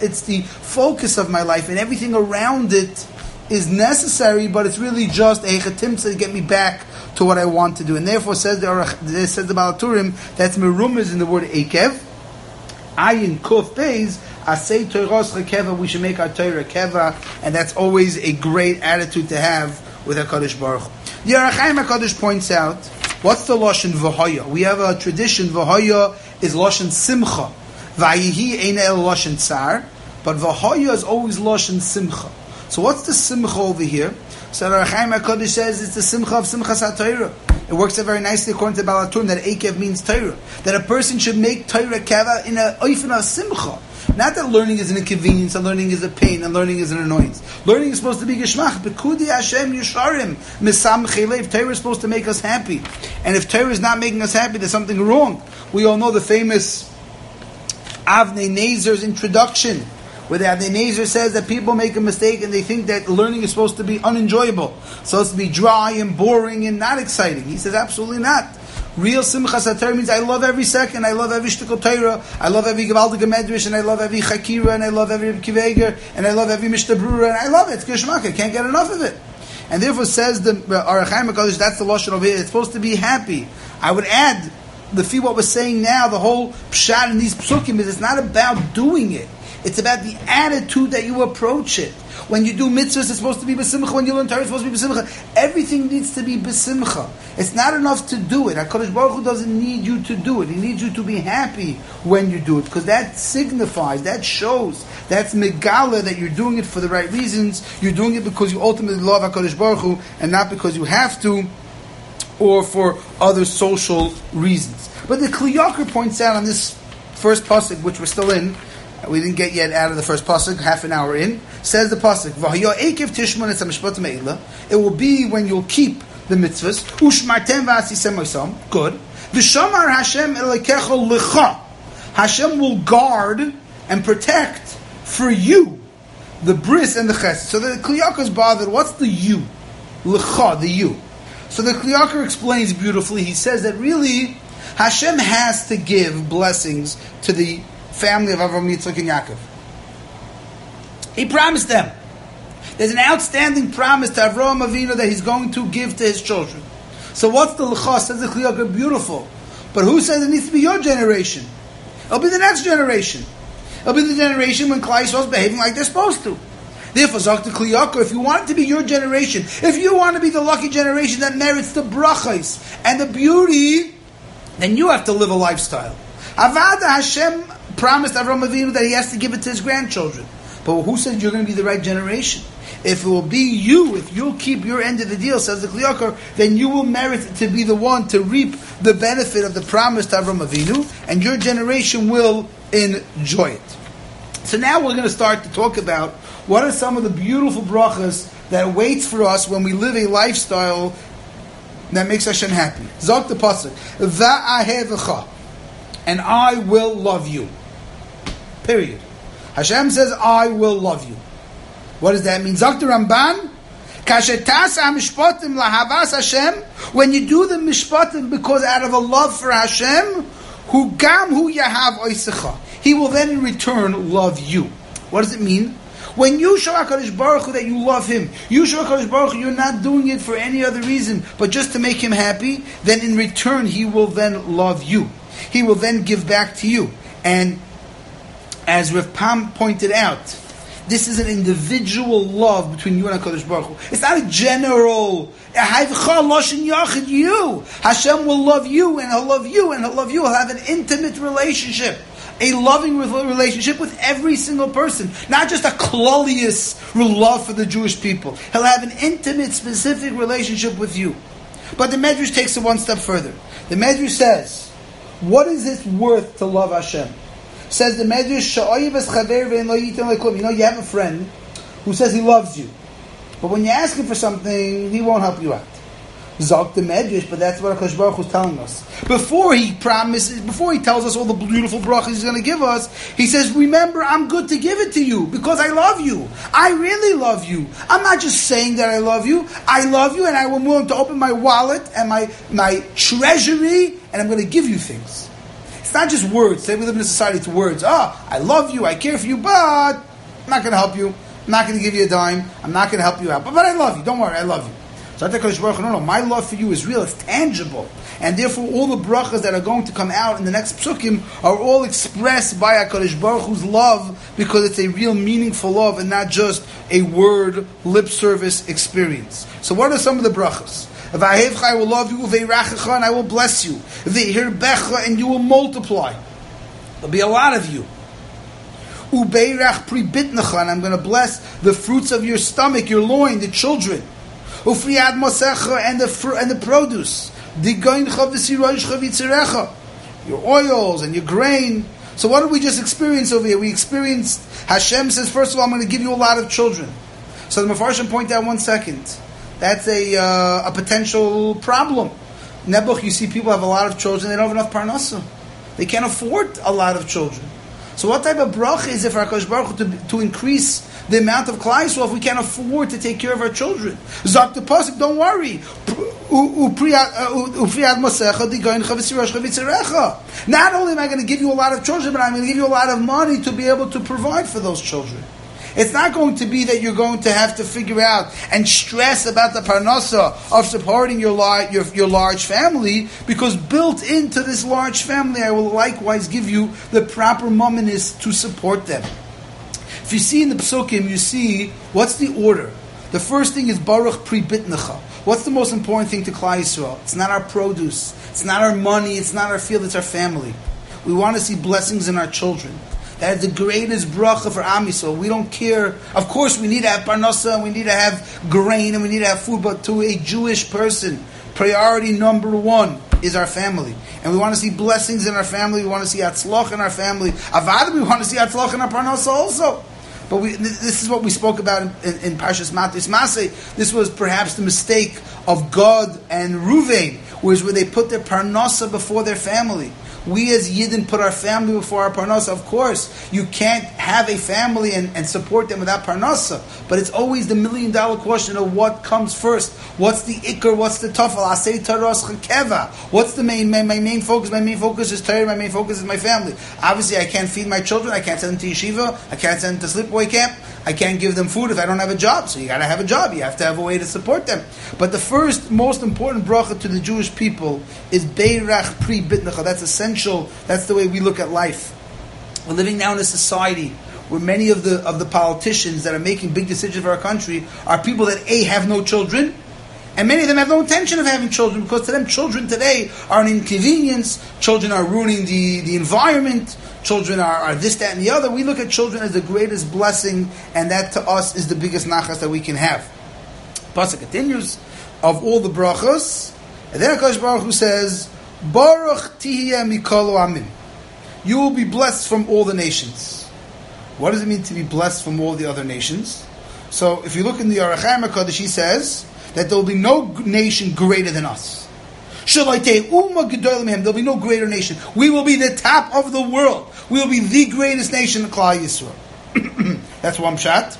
focus of my life, and everything around it is necessary, but it's really just a chetimtza to get me back to what I want to do. And therefore, says the Balaturim, that's merumez in the word ekev. Ayin kuf beis, asei Torahs chakeva, we should make our Torah keva, and that's always a great attitude to have with HaKadosh Baruch Hu. The Ohr HaChaim HaKadosh points out, what's the Lashon V'hoya? We have a tradition, V'hoya is Lashon Simcha. Vayihi ein el Lashon Tsar, but V'hoya is always Lashon Simcha. So what's the Simcha over here? So the Ohr HaChaim HaKadosh says it's the Simcha of Simchas HaTorah. It works out very nicely according to Balaturim that Ekev means Torah. That a person should make Torah keva in a oifen of Simcha. Not that learning is an inconvenience, and learning is a pain, and learning is an annoyance. Learning is supposed to be Geshmach. Bekudi Hashem Yisharim. Misam Chelev. Torah is supposed to make us happy. And if Torah is not making us happy, there's something wrong. We all know the famous Avnei Nezer's introduction, where the Avnei Nezer says that people make a mistake and they think that learning is supposed to be unenjoyable. Supposed to be dry and boring and not exciting. He says absolutely not. Real Simchas HaTorah means I love every second, I love every shtickle Torah, I love every Gevaldige Medrash, and I love every Chakira, and I love every Kiveger, and I love every Mishtabrura, and I love it. It's Geshmak, I can't get enough of it. And therefore says the Ohr HaChaim HaKadosh, that's the Lashon over here, it's supposed to be happy. I would add, what we're saying now, the whole pshat in these psukim is it's not about doing it. It's about the attitude that you approach it. When you do mitzvahs, it's supposed to be b'simcha. When you learn Torah, it's supposed to be b'simcha. Everything needs to be b'simcha. It's not enough to do it. HaKadosh Baruch Hu doesn't need you to do it. He needs you to be happy when you do it. Because that signifies, that shows, that's megala that you're doing it for the right reasons. You're doing it because you ultimately love HaKadosh Baruch Hu and not because you have to or for other social reasons. But the Kli Yakar points out on this first pasuk, which we're still in, we didn't get yet out of the first pasuk, half an hour in, says the pasuk, V'hayo ekev tishmon et hamishpat me'ila. It will be when you'll keep the mitzvahs, u'shmartem v'asisem oisam, good. V'shamar Hashem elekecha lecha. Hashem will guard and protect for you the bris and the chesed. So the Kli Yakar is bothered, what's the you? Lecha, the you. So the Kli Yakar explains beautifully, he says that really, Hashem has to give blessings to the family of Avraham, Yitzchak, and Yaakov. He promised them. There's an outstanding promise to Avraham Avinu that he's going to give to his children. So what's the lecha? Says the Kli Yakar, beautiful. But who says it needs to be your generation? It'll be the next generation. It'll be the generation when Klal Yisrael is behaving like they're supposed to. Therefore, Zok the Kli Yakar, if you want it to be your generation, if you want to be the lucky generation that merits the brachos and the beauty, then you have to live a lifestyle. Avada Hashem promised Avraham Avinu that he has to give it to his grandchildren. But who said you're going to be the right generation? If it will be you, if you'll keep your end of the deal, says the Kli Yakar, then you will merit to be the one to reap the benefit of the promise to Avraham Avinu, and your generation will enjoy it. So now we're going to start to talk about what are some of the beautiful brachas that waits for us when we live a lifestyle that makes Hashem happy. Zok the pasuk, Va'ahevecha, and I will love you. Period. Hashem says, I will love you. What does that mean? Zok the Ramban, Kashetas ha-mishpatim lahavas Hashem, when you do the mishpatim because out of a love for Hashem, hu gam hu yahav oisecha, he will then in return love you. What does it mean? When you show HaKadosh Baruch Hu that you love Him, you show HaKadosh Baruch Hu you're not doing it for any other reason, but just to make Him happy, then in return He will then love you. He will then give back to you. And as Rav Pam pointed out, this is an individual love between you and HaKadosh Baruch Hu. It's not a general, you. Hashem will love you, and He'll love you, and He'll love you. He'll have an intimate relationship, a loving relationship with every single person. Not just a klolius love for the Jewish people. He'll have an intimate, specific relationship with you. But the Medrash takes it one step further. The Medrash says, what is it worth to love Hashem? Says the Medrash, you have a friend who says he loves you, but when you ask him for something, he won't help you out. Zok the Medrash, but that's what HaKadosh Baruch Hu is telling us. Before he tells us all the beautiful brachas he's going to give us, he says, remember, I'm good to give it to you because I love you. I really love you. I'm not just saying that I love you, and I'm willing to open my wallet and my treasury, and I'm going to give you things. It's not just words. Today we live in a society, it's words. I love you, I care for you, but I'm not going to help you. I'm not going to give you a dime. I'm not going to help you out. But I love you. Don't worry, I love you. So no, my love for you is real, it's tangible. And therefore all the brachas that are going to come out in the next psukim are all expressed by HaKadosh Baruch Hu's love, because it's a real meaningful love and not just a word, lip service experience. So what are some of the brachas? I will love you, and I will bless you. And you will multiply. There'll be a lot of you. And I'm going to bless the fruits of your stomach, your loin, the children. And the produce. Your oils and your grain. So what did we just experience over here? We experienced, Hashem says, first of all, I'm going to give you a lot of children. So the Mefarshim point out 1 second. That's a potential problem. Nebuch, you see people have a lot of children, they don't have enough parnasa. They can't afford a lot of children. So what type of bracha is it for HaKadosh Baruch Hu to increase the amount of Klal Yisrael if we can't afford to take care of our children? Zok the pasuk, don't worry. Not only am I going to give you a lot of children, but I'm going to give you a lot of money to be able to provide for those children. It's not going to be that you're going to have to figure out and stress about the parnasa of supporting your large family, because built into this large family, I will likewise give you the proper mominus to support them. If you see in the psukim, you see what's the order. The first thing is Baruch Pri Bitnecha. What's the most important thing to Klal Yisrael? It's not our produce, it's not our money, it's not our field, it's our family. We want to see blessings in our children. That is the greatest bracha for Am Yisrael. We don't care. Of course, we need to have parnasa, and we need to have grain, and we need to have food. But to a Jewish person, priority number one is our family. And we want to see blessings in our family. We want to see atzloch in our family. Avad, we want to see atzloch in our parnasa also. But this is what we spoke about in Parshas Matis Maseh. This was perhaps the mistake of Gad and Ruvain, where they put their parnasa before their family. We as Yidden put our family before our parnasa. Of course, you can't have a family and support them without parnasa. But it's always the $1 million question of what comes first. What's the ikr? What's the tafel? Asay taros chakeva. What's the main focus? My main focus is Torah. My main focus is my family. Obviously, I can't feed my children. I can't send them to yeshiva. I can't send them to sleepaway camp. I can't give them food if I don't have a job. So you got to have a job. You have to have a way to support them. But the first, most important bracha to the Jewish people is Beirach Pri Bitnecha. That's essential. That's the way we look at life. We're living now in a society where many of the politicians that are making big decisions for our country are people that A, have no children, and many of them have no intention of having children, because to them children today are an inconvenience. Children are ruining the environment. Children are this, that, and the other. We look at children as the greatest blessing, and that to us is the biggest nachas that we can have. Pasuk continues, of all the brachos, and then HaKadosh Baruch Hu says, Baruch tihiyeh mikol amin. You will be blessed from all the nations. What does it mean to be blessed from all the other nations? So if you look in the Orach Chaim HaKadosh, he says that there will be no nation greater than us. There'll be no greater nation. We will be the top of the world. We will be the greatest nation in Klal Yisrael. That's one pshat.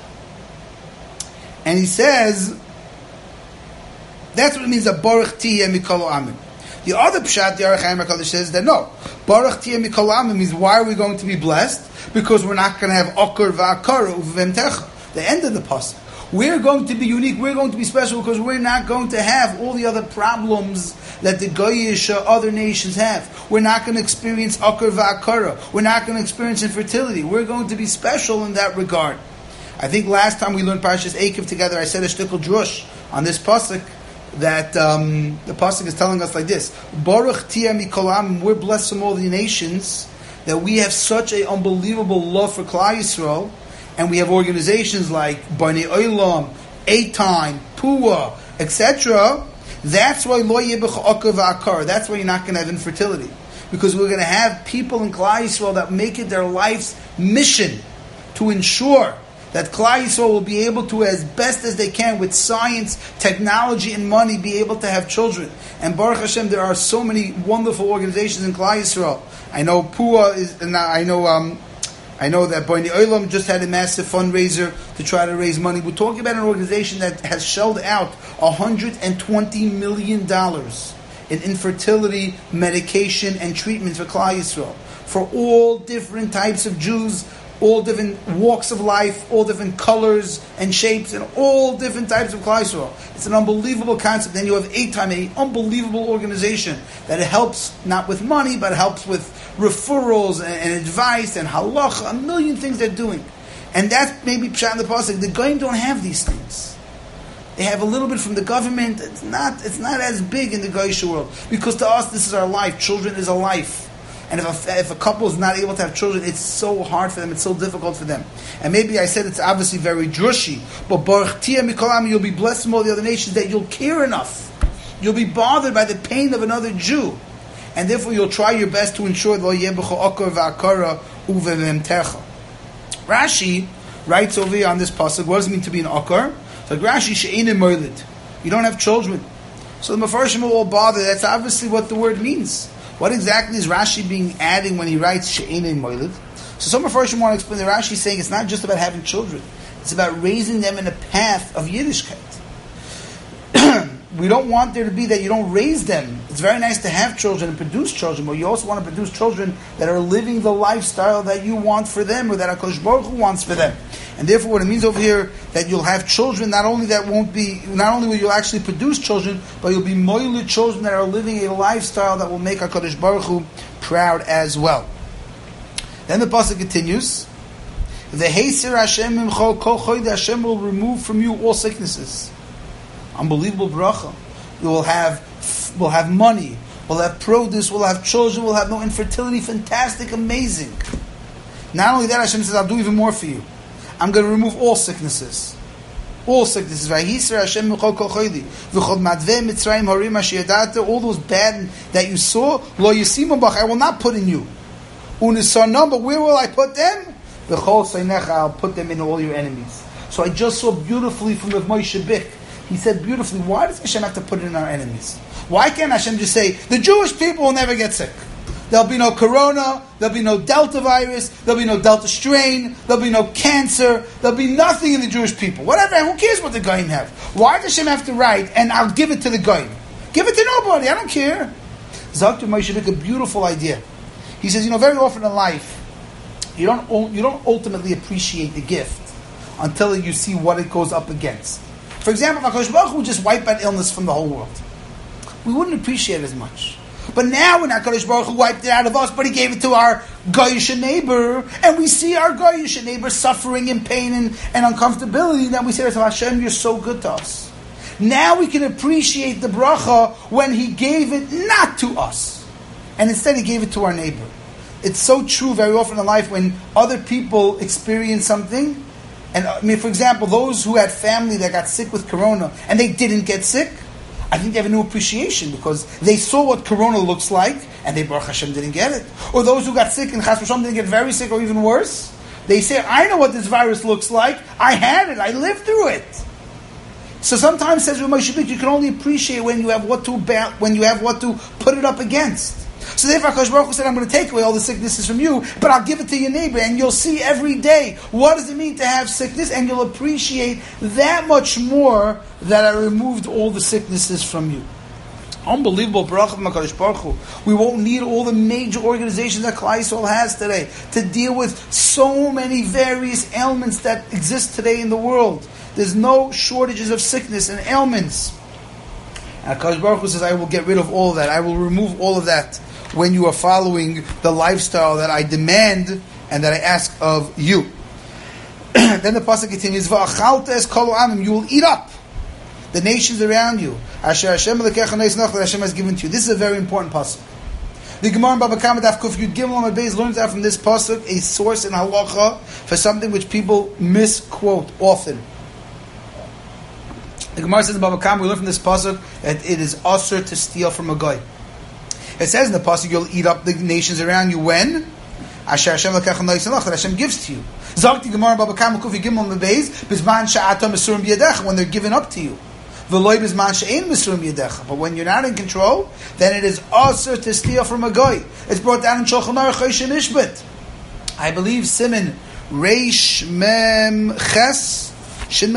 And he says, that's what it means that Baruch tihiyeh mikol amin. The other pshat, the Orach Chaim HaKadosh, says that no, Baruch tihiyeh mikol amin means why are we going to be blessed? Because we're not going to have okar va'akara uvemtecha. the end of the pasuk. We're going to be unique, we're going to be special because we're not going to have all the other problems that the Goyish other nations have. We're not going to experience Akar V'Akara. We're not going to experience infertility. We're going to be special in that regard. I think last time we learned Parashas Eikev together, I said a shtickle drush on this pasuk that the pasuk is telling us like this: Baruch Tia Mikol Am, we're blessed from all the nations, that we have such an unbelievable love for Klal Yisrael, and we have organizations like Bnei Olam, Eitan, Pua, etc. That's why Lo Yibach Akar V'Akar. That's why you're not going to have infertility, because we're going to have people in Klal Yisrael that make it their life's mission to ensure that Klal Yisrael will be able to, as best as they can, with science, technology, and money, be able to have children. And Baruch Hashem, there are so many wonderful organizations in Klal Yisrael. I know Pua is, and I know that Bnei Olam just had a massive fundraiser to try to raise money. We're talking about an organization that has shelled out $120 million in infertility medication and treatment for Klal Yisrael, for all different types of Jews, all different walks of life, all different colors and shapes, and all different types of Klal Yisrael. It's an unbelievable concept. Then you have Eitan, an unbelievable organization that helps not with money, but helps with referrals and advice and halacha, a million things they're doing. And that's maybe pshat in the pasuk. The Goyim don't have these things. They have a little bit from the government. It's not as big in the Goyish world, because to us this is our life. Children is a life. And if a couple is not able to have children, it's so hard for them, it's so difficult for them. And maybe I said it's obviously very drushy, but Baruch Tia Mikol Am, you'll be blessed from all the other nations that you'll care enough. You'll be bothered by the pain of another Jew. And therefore you'll try your best to ensure Lo Yebecho Akar V'Akara Uvevemtecha. Rashi writes over here on this pasuk, what does it mean to be an Akar? So Rashi, She'enim Moilid. You don't have children. So the Mefarshim are all bothered. That's obviously what the word means. What exactly is Rashi being adding when he writes She'enim Moilid? So some Mefarshim want to explain that Rashi is saying it's not just about having children. It's about raising them in a path of Yiddishkeit. We don't want there to be that you don't raise them. It's very nice to have children and produce children, but you also want to produce children that are living the lifestyle that you want for them, or that HaKadosh Baruch Hu wants for them. And therefore what it means over here, that you'll have children, not only will you actually produce children, but you'll be moiled children that are living a lifestyle that will make HaKadosh Baruch Hu proud as well. Then the pasuk continues, the Heiser Hashem Mimcho Kol Choyde, Hashem will remove from you all sicknesses. Unbelievable bracha. We'll have money, we'll have produce, we'll have children, we'll have no infertility. Fantastic, amazing. Not only that, Hashem says, I'll do even more for you. I'm going to remove all sicknesses. All sicknesses. All those bad that you saw, I will not put in you. But where will I put them? I'll put them in all your enemies. So I just saw beautifully from the Moshe Bik. He said beautifully, why does Hashem have to put it in our enemies? Why can't Hashem just say, the Jewish people will never get sick? There'll be no corona, there'll be no Delta virus, there'll be no Delta strain, there'll be no cancer, there'll be nothing in the Jewish people. Whatever, who cares what the Goyim have? Why does Hashem have to write, and I'll give it to the Goyim? Give it to nobody, I don't care. Zakir Moshe Bik, a beautiful idea. He says, very often in life, you don't ultimately appreciate the gift until you see what it goes up against. For example, if HaKadosh Baruch Hu would just wipe out illness from the whole world, we wouldn't appreciate it as much. But now when HaKadosh Baruch Hu wiped it out of us, but He gave it to our Goyish neighbor, and we see our Goyish neighbor suffering in pain and uncomfortability, then we say to ourselves, Hashem, you're so good to us. Now we can appreciate the bracha when He gave it not to us, and instead He gave it to our neighbor. It's so true very often in life when other people experience something. And for example, those who had family that got sick with corona and they didn't get sick, I think they have a new appreciation because they saw what corona looks like and they, Baruch Hashem, didn't get it. Or those who got sick and Chas v'Shalom didn't get very sick or even worse, they say, I know what this virus looks like. I had it. I lived through it. So sometimes, says Rav Moshe Bik, you can only appreciate when you have what to put it up against. So therefore, HaKadosh Baruch Hu said, I'm going to take away all the sicknesses from you, but I'll give it to your neighbor, and you'll see every day what does it mean to have sickness, and you'll appreciate that much more that I removed all the sicknesses from you. Unbelievable bracha from HaKadosh Baruch Hu. We won't need all the major organizations that Klal Yisrael has today to deal with so many various ailments that exist today in the world. There's no shortages of sickness and ailments. And HaKadosh Baruch Hu says, I will get rid of all of that. I will remove all of that when you are following the lifestyle that I demand and that I ask of you. Then the pasuk continues, "Va'achalta es kol ha'amim," you will eat up the nations around you. Asher Hashem Elokecha neisnach, that Hashem has given to you. This is a very important pasuk. The Gemara in Baba Kama Daf Kuf Yud Gimel Amud Beis learns out from this pasuk a source in halacha for something which people misquote often. The Gemara says in Baba Kama, we learn from this pasuk that it is asur to steal from a guy. It says in the pasuk, you'll eat up the nations around you when Asher Hashem Elokecha neisach, that Hashem gives to you. Zakti Gemara Baba Kama Kuf Yud Gimel Amud Beis Bizman Sha'atam Mesurim B'Yadecha, when they're given up to you. But when you're not in control, then it is asur to steal from a guy. It's brought down in Shulchan Aruch Choshen Ishbet. I believe Siman Reish Mem Ches Shin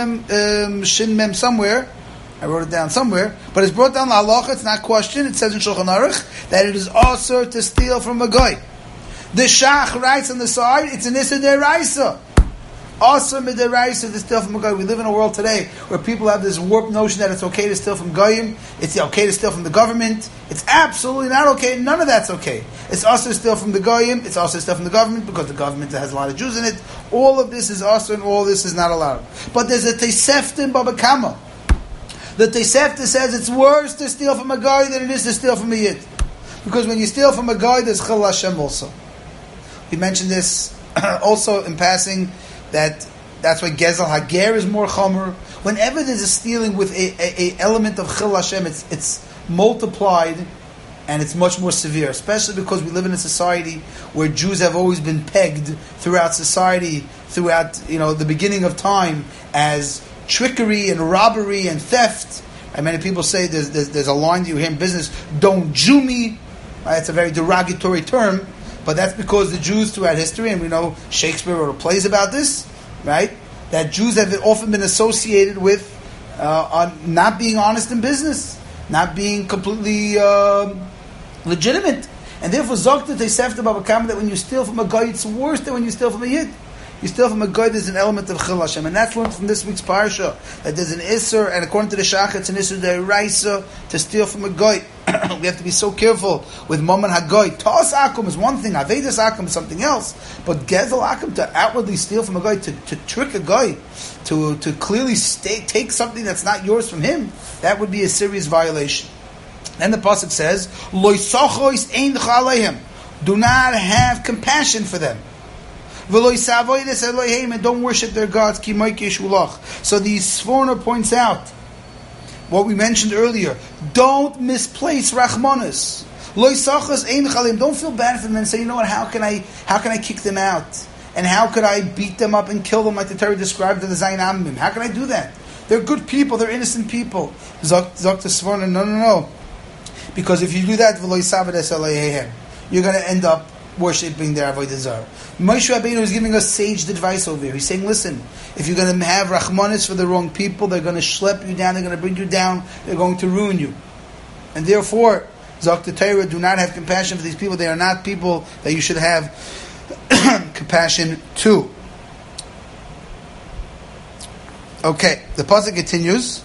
Mem somewhere. I wrote it down somewhere, but it's brought down l'halacha. It's not questioned. It says in Shulchan Aruch that it is asur to steal from a guy. The Shach writes on the side, it's an Issa Deraisa. Awesome midiraisa to steal from a guy. We live in a world today where people have this warped notion that it's okay to steal from goyim. It's okay to steal from the government. It's absolutely not okay. None of that's okay. It's also to steal from the goyim. It's also to steal from the government because the government has a lot of Jews in it. All of this is also, and all of this is not allowed. But there's a Tosefta in Baba Kama. The Tosefta says it's worse to steal from a guy than it is to steal from a yid. Because when you steal from a guy, there's Chil Hashem also. We mentioned this also in passing. That's why Gezel Hager is more chomer. Whenever there's a stealing with a element of Chil Hashem, it's multiplied and it's much more severe. Especially because we live in a society where Jews have always been pegged throughout society, throughout the beginning of time, as trickery and robbery and theft. And many people say there's a line that you hear in business: "Don't Jew me." It's a very derogatory term. But that's because the Jews throughout history, and we know Shakespeare wrote plays about this, right? That Jews have often been associated with not being honest in business, not being completely legitimate. And therefore, Zokta Tosefta Baba Kama, that when you steal from a guy, it's worse than when you steal from a yid. You steal from a guy, there's an element of Chil Hashem. And that's learned from this week's Parsha, that there's an Isser, and according to the Shach, it's an Isser Deraisa to steal from a guy. We have to be so careful with Mammon HaGoy. Ta'as Akum is one thing, Avedas Akum is something else. But Gezel Akum, to outwardly steal from a guy, to trick a guy, to clearly take something that's not yours from him, that would be a serious violation. Then the Pasuk says, Lo Sochois Ein Chalehem, do not have compassion for them. And don't worship their gods. So the Sforno points out what we mentioned earlier. Don't misplace Rachmanis. Don't feel bad for them and say, you know what, how can I kick them out? And how could I beat them up and kill them like the Torah described in the Zayin Amim? How can I do that? They're good people, they're innocent people. Zok to Sforno, no. Because if you do that, you're going to end up worshipping their Avodah Zarah. Moshe Rabbeinu is giving us sage advice over here. He's saying, listen, if you're going to have Rachmanis for the wrong people, they're going to schlep you down, they're going to bring you down, they're going to ruin you. And therefore, Zok the Torah, do not have compassion for these people. They are not people that you should have compassion to. Okay, the pasuk continues.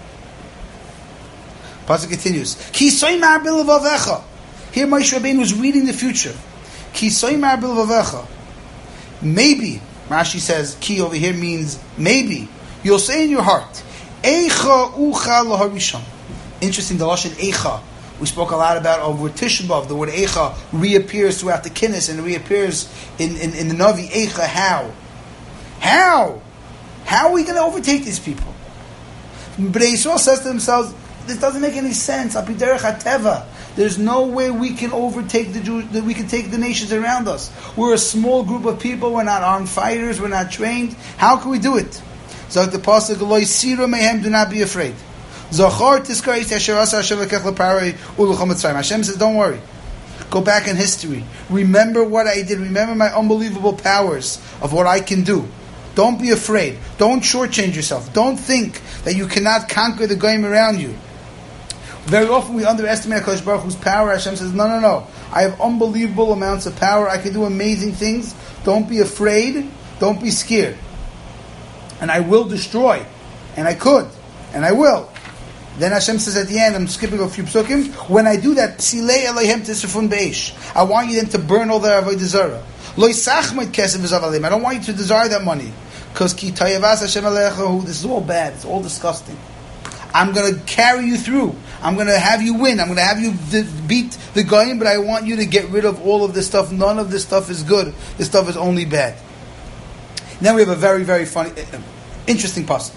Ki soymar b'levavecha. Here Moshe Rabbeinu is reading the future. Ki soymar b'levavecha. Maybe, Rashi says, ki over here means maybe. You'll say in your heart, Eicha ucha laharishon. Interesting, the Lashon Eicha. We spoke a lot about over Tisha B'Av. The word Eicha reappears throughout the Kinnis and reappears in the Navi. Eicha, how? How are we going to overtake these people? Bnei Yisrael says to themselves, this doesn't make any sense. Apiderech hateva. There's no way we can overtake the Jews, that we can take the nations around us. We're a small group of people. We're not armed fighters. We're not trained. How can we do it? So the pasuk, Lo yisira mehem, do not be afraid. Zachar tiskar is asher asa Hashem lekech leparei u'lechem Mitzrayim. Hashem says, don't worry. Go back in history. Remember what I did. Remember my unbelievable powers of what I can do. Don't be afraid. Don't shortchange yourself. Don't think that you cannot conquer the goyim around you. Very often we underestimate HaKadosh Baruch Hu's power. Hashem says, no. I have unbelievable amounts of power. I can do amazing things. Don't be afraid. Don't be scared. And I will destroy. And I could. And I will. Then Hashem says at the end, I'm skipping a few psukim, when I do that, Psilei Elohim Tisrafun Beish. I want you then to burn all their Avodah Zarah. Lo Yisachmet Kesef V'Zav Aleim. I don't want you to desire that money. Because Ki Tayavas Hashem Alecha, this is all bad. It's all disgusting. I'm going to carry you through. I'm going to have you win. I'm going to have you beat the Goyim, but I want you to get rid of all of this stuff. None of this stuff is good. This stuff is only bad. Now we have a very, very funny, interesting passage.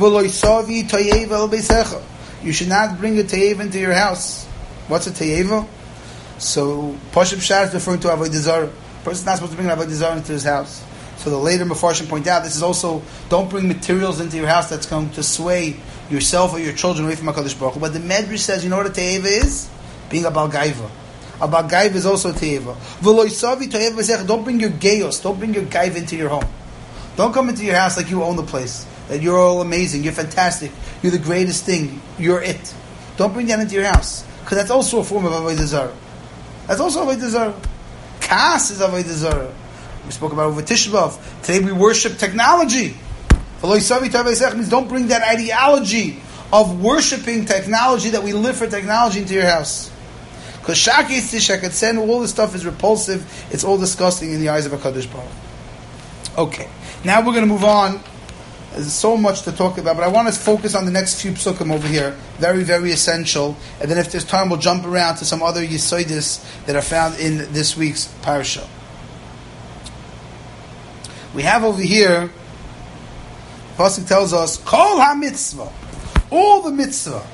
You should not bring a teyeva into your house. What's a teyeva? So, Pashup Shah is referring to Avodah Zarah. A person's not supposed to bring an Avodah Zarah into his house. So the later Mefarshim point out, this is also, don't bring materials into your house that's going to sway yourself or your children away from HaKadosh Baruch Hu. But the Medrash says, you know what a teyeva is? Being a Baal Gaiva. A Baal Gaiva is also a teyeva. Don't bring your gayos, don't bring your gaiva into your home. Don't come into your house like you own the place. That you're all amazing, you're fantastic, you're the greatest thing, you're it. Don't bring that into your house. Because that's also a form of Avodah Zarah. That's also Avodah Zarah. Kaas is Avodah Zarah. We spoke about over Tisha B'Av. Today we worship technology. Means don't bring that ideology of worshiping technology, that we live for technology, into your house. Because Shakis Tishakatsen, all this stuff is repulsive, it's all disgusting in the eyes of HaKadosh Baruch Hu. Okay, now we're going to move on. There's so much to talk about, but I want to focus on the next few psukim over here. Very, very essential. And then if there's time, we'll jump around to some other yisoidis that are found in this week's parasha. We have over here, the pasuk tells us, Kol ha-mitzvah, all the mitzvah,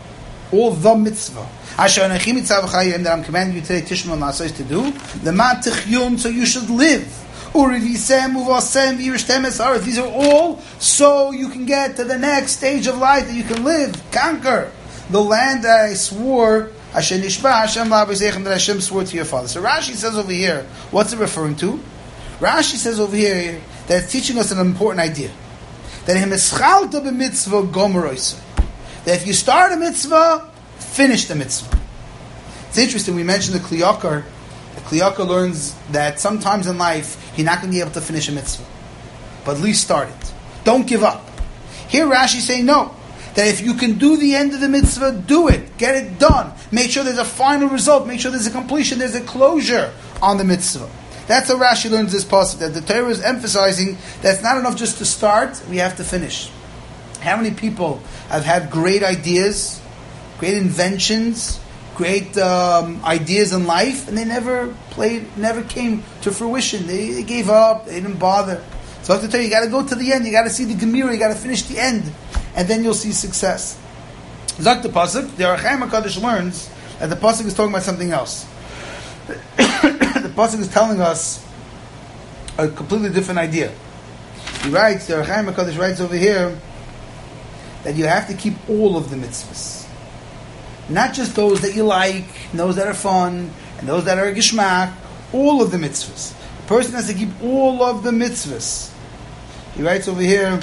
Asher anachim mitzav chayim, that I'm commanding you today, Tishma Na'asos, to do, the ma tichyun, so you should live. These are all so you can get to the next stage of life, that you can live, conquer the land that I swore, that Hashem swore to your father. So Rashi says over here, what's it referring to? Rashi says over here that it's teaching us an important idea. That if you start a mitzvah, finish the mitzvah. It's interesting, we mentioned the Kli Yakar. The Kli Yakar learns that sometimes in life, you're not going to be able to finish a mitzvah. But at least start it. Don't give up. Here Rashi is saying no. That if you can do the end of the mitzvah, do it. Get it done. Make sure there's a final result. Make sure there's a completion. There's a closure on the mitzvah. That's how Rashi learns this passage. That the Torah is emphasizing that it's not enough just to start. We have to finish. How many people have had great ideas, great inventions, great ideas in life, and they never came to fruition. They gave up. They didn't bother. So I have to tell you, you got to go to the end. You got to see the Gemara. You got to finish the end, and then you'll see success. Zak the pasuk, the Archaim HaKadosh learns that the pasuk is talking about something else. The pasuk is telling us a completely different idea. He writes, the Archaim HaKadosh writes over here that you have to keep all of the mitzvahs. Not just those that you like, and those that are fun, and those that are gishmak, all of the mitzvahs. A person has to keep all of the mitzvahs. He writes over here,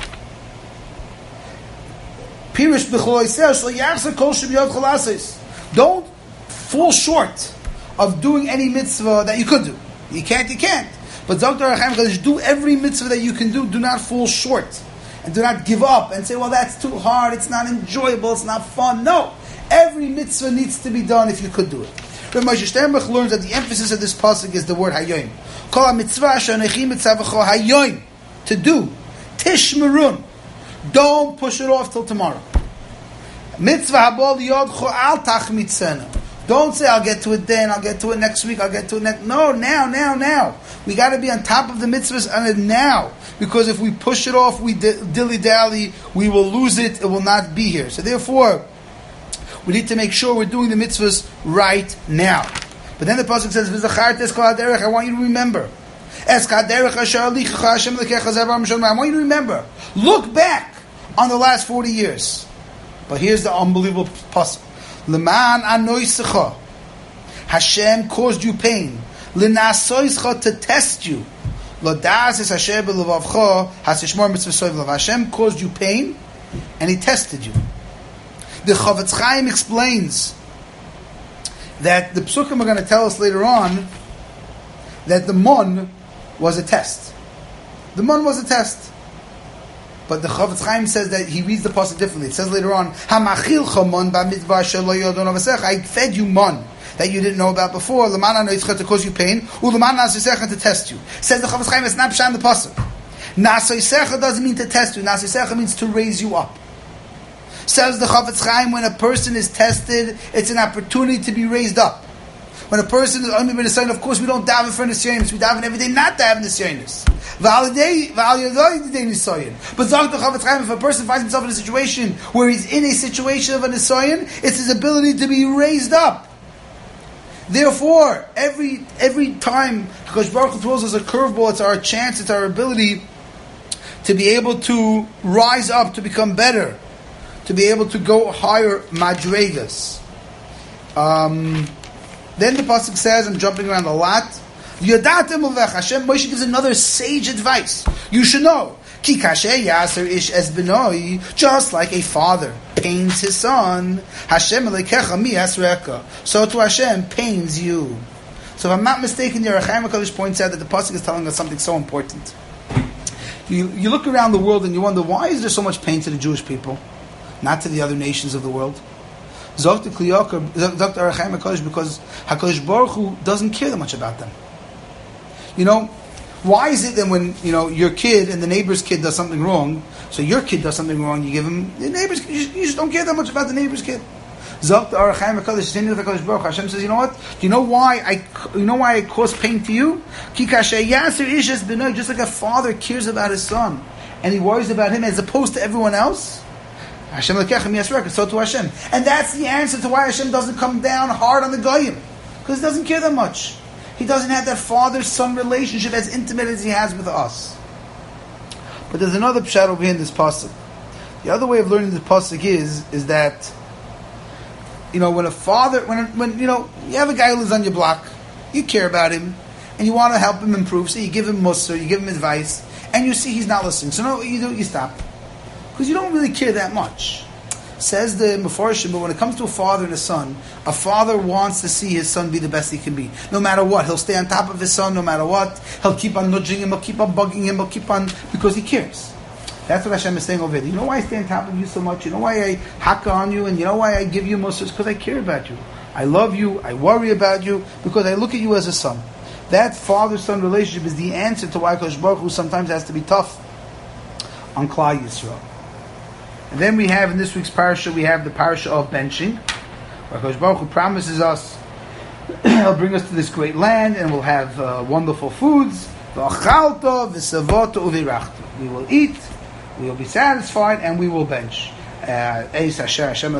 don't fall short of doing any mitzvah that you could do. You can't. But Dr. Archaim, do every mitzvah that you can do. Do not fall short. And do not give up and say, well, that's too hard, it's not enjoyable, it's not fun. No. Every mitzvah needs to be done if you could do it. Rav Moshe Sternbuch learns that the emphasis of this pasuk is the word hayoim. Kol ha-mitzvah she'anechim mitzavecho hayoim. To do. Tishmerun. Don't push it off till tomorrow. Mitzvah habol yodcho al tachmitzena. Don't say, I'll get to it then, I'll get to it next week, I'll get to it next... No, now. We got to be on top of the mitzvahs on it now. Because if we push it off, we dilly-dally, we will lose it, it will not be here. So therefore, we need to make sure we're doing the mitzvahs right now. But then the pasuk says, I want you to remember. I want you to remember. Look back on the last 40 years. But here's the unbelievable pasuk. L'man anoisecha. Hashem caused you pain. L'nasoischa, to test you. L'das es Hashem b'levavcha hasishmor mitzvah soiv. Hashem caused you pain, and He tested you. The Chavetz Chaim explains that the Psukim are going to tell us later on that the Mon was a test. The Mon was a test. But the Chavetz Chaim says that he reads the pasuk differently. It says later on, "Hamachilcha mon b'midbar shelo yodon avasech." I fed you mon that you didn't know about before. L'mana noitzcha to cause you pain, u'l'mana nasoisecha to test you. Says the Chavetz Chaim, it's not pshan the pasuk. Nasoisecha doesn't mean to test you. Nasoisecha means to raise you up. Says the Chavetz Chaim, when a person is tested, it's an opportunity to be raised up. When a person is only been a son, of course we don't daven for nisyonis. We daven every day not to have nisyonis. But Dr. Chavetz Chaim, if a person finds himself in a situation where he's in a situation of a nisyon, it's his ability to be raised up. Therefore, every time Hakadosh Baruch Hu throws us a curveball, it's our chance, it's our ability to be able to rise up, to become better, to be able to go higher madregas. Then the pasuk says, I'm jumping around a lot. Yadatem uvech Hashem. Moshe gives another sage advice. You should know, ki kasher yaser ish es benoi, just like a father pains his son. Hashem elekecha mi yasreka. So to Hashem pains you. So if I'm not mistaken, the Chaim HaKadosh points out that the pasuk is telling us something so important. You look around the world and you wonder, why is there so much pain to the Jewish people, not to the other nations of the world? Dr. Chaim HaKadosh, because HaKadosh Baruch Hu doesn't care that much about them. You know, why is it that when, you know, your kid and the neighbor's kid does something wrong, so your kid does something wrong, you give him the neighbor's kid, you just don't care that much about the neighbor's kid. Dr. Chaim HaKadosh, Hashem says, you know what? Do you know why I cause pain to you? Just like a father cares about his son and he worries about him as opposed to everyone else. Hashem lekechem yasreka, so to Hashem. And that's the answer to why Hashem doesn't come down hard on the Goyim. Because he doesn't care that much. He doesn't have that father-son relationship as intimate as he has with us. But there's another pshat over here in this pasuk. The other way of learning this pasuk is that, you know, when a father, when you know, you have a guy who lives on your block, you care about him, and you want to help him improve, so you give him mussar, you give him advice, and you see he's not listening. So no, you stop. Because you don't really care that much. Says the Mefarshim, but when it comes to a father and a son, a father wants to see his son be the best he can be. No matter what. He'll stay on top of his son no matter what. He'll keep on nudging him, he'll keep on bugging him, he'll keep on, because he cares. That's what Hashem is saying over there. You know why I stay on top of you so much? You know why I haka on you? And you know why I give you mussar? It's because I care about you. I love you, I worry about you, because I look at you as a son. That father-son relationship is the answer to why Hakadosh Baruch Hu sometimes has to be tough on Klal Yisrael. And then we have, in this week's parasha, we have the parasha of benching, where Hakadosh Baruch Hu promises us He'll bring us to this great land, and we'll have wonderful foods. We will eat, we will be satisfied, and we will bench. This is the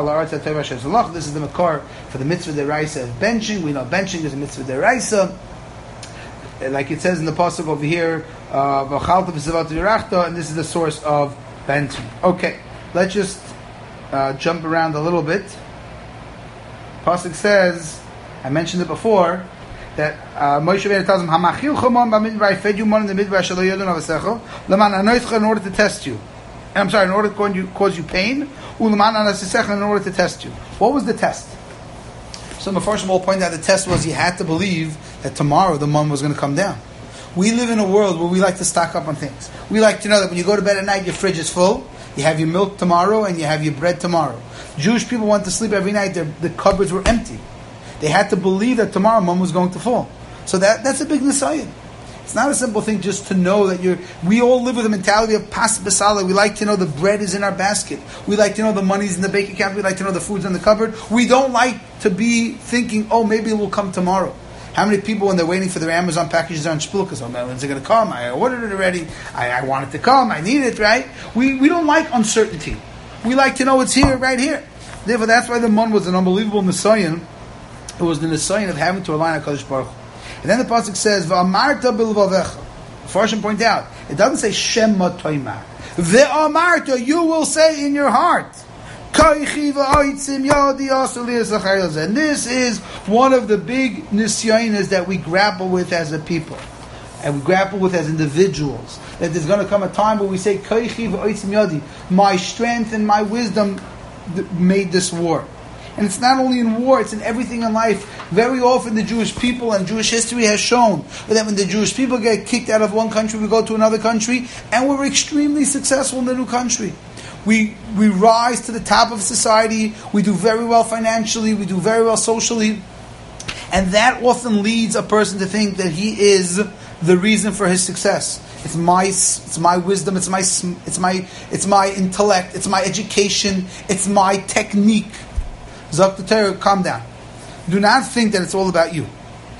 makor for the mitzvah deraisa of benching. We know benching is a mitzvah deraisa, like it says in the pasuk over here, and this is the source of benching. Okay, let's just jump around a little bit. Pasuk says, I mentioned it before, that Moshe Rabbeinu tells him, "Hamachil chomon b'midbar, I fed you mon in the midbar shelo yodon avasecho, leman anoitcha, in order to test you. And I'm sorry, in order to cause you pain, uleman anasisecha, in order to test you." What was the test? So Mefarshim all pointed out the test was you had to believe that tomorrow the mon was going to come down. We live in a world where we like to stock up on things. We like to know that when you go to bed at night, your fridge is full, you have your milk tomorrow, and you have your bread tomorrow. Jewish people went to sleep every night, the cupboards were empty. They had to believe that tomorrow mom was going to fall. So that's a big nisayon. It's not a simple thing just to know that we all live with the mentality of pas b'sala. We like to know the bread is in our basket. We like to know the money's in the bank account. We like to know the food's in the cupboard. We don't like to be thinking, oh, maybe it will come tomorrow. How many people, when they're waiting for their Amazon packages on Shpilkas, oh man, when's it going to come? I ordered it already. I want it to come. I need it, right? We don't like uncertainty. We like to know it's here, right here. Therefore, that's why the mon was an unbelievable nisayon. It was the nisayon of having to rely on HaKadosh Baruch Hu. And then the pasuk says, "V'amarta bilvavecha." The Farshim point out, it doesn't say Shema Toima. V'amarta, you will say in your heart. And this is one of the big nisyonos that we grapple with as a people, and we grapple with as individuals. That there's going to come a time where we say, my strength and my wisdom made this war. And it's not only in war, it's in everything in life. Very often the Jewish people and Jewish history has shown that when the Jewish people get kicked out of one country, we go to another country, and we're extremely successful in the new country. We rise to the top of society, we do very well financially, we do very well socially, and that often leads a person to think that he is the reason for his success. It's my wisdom, it's my intellect, it's my education, it's my technique. Zok the Torah, calm down. Do not think that it's all about you.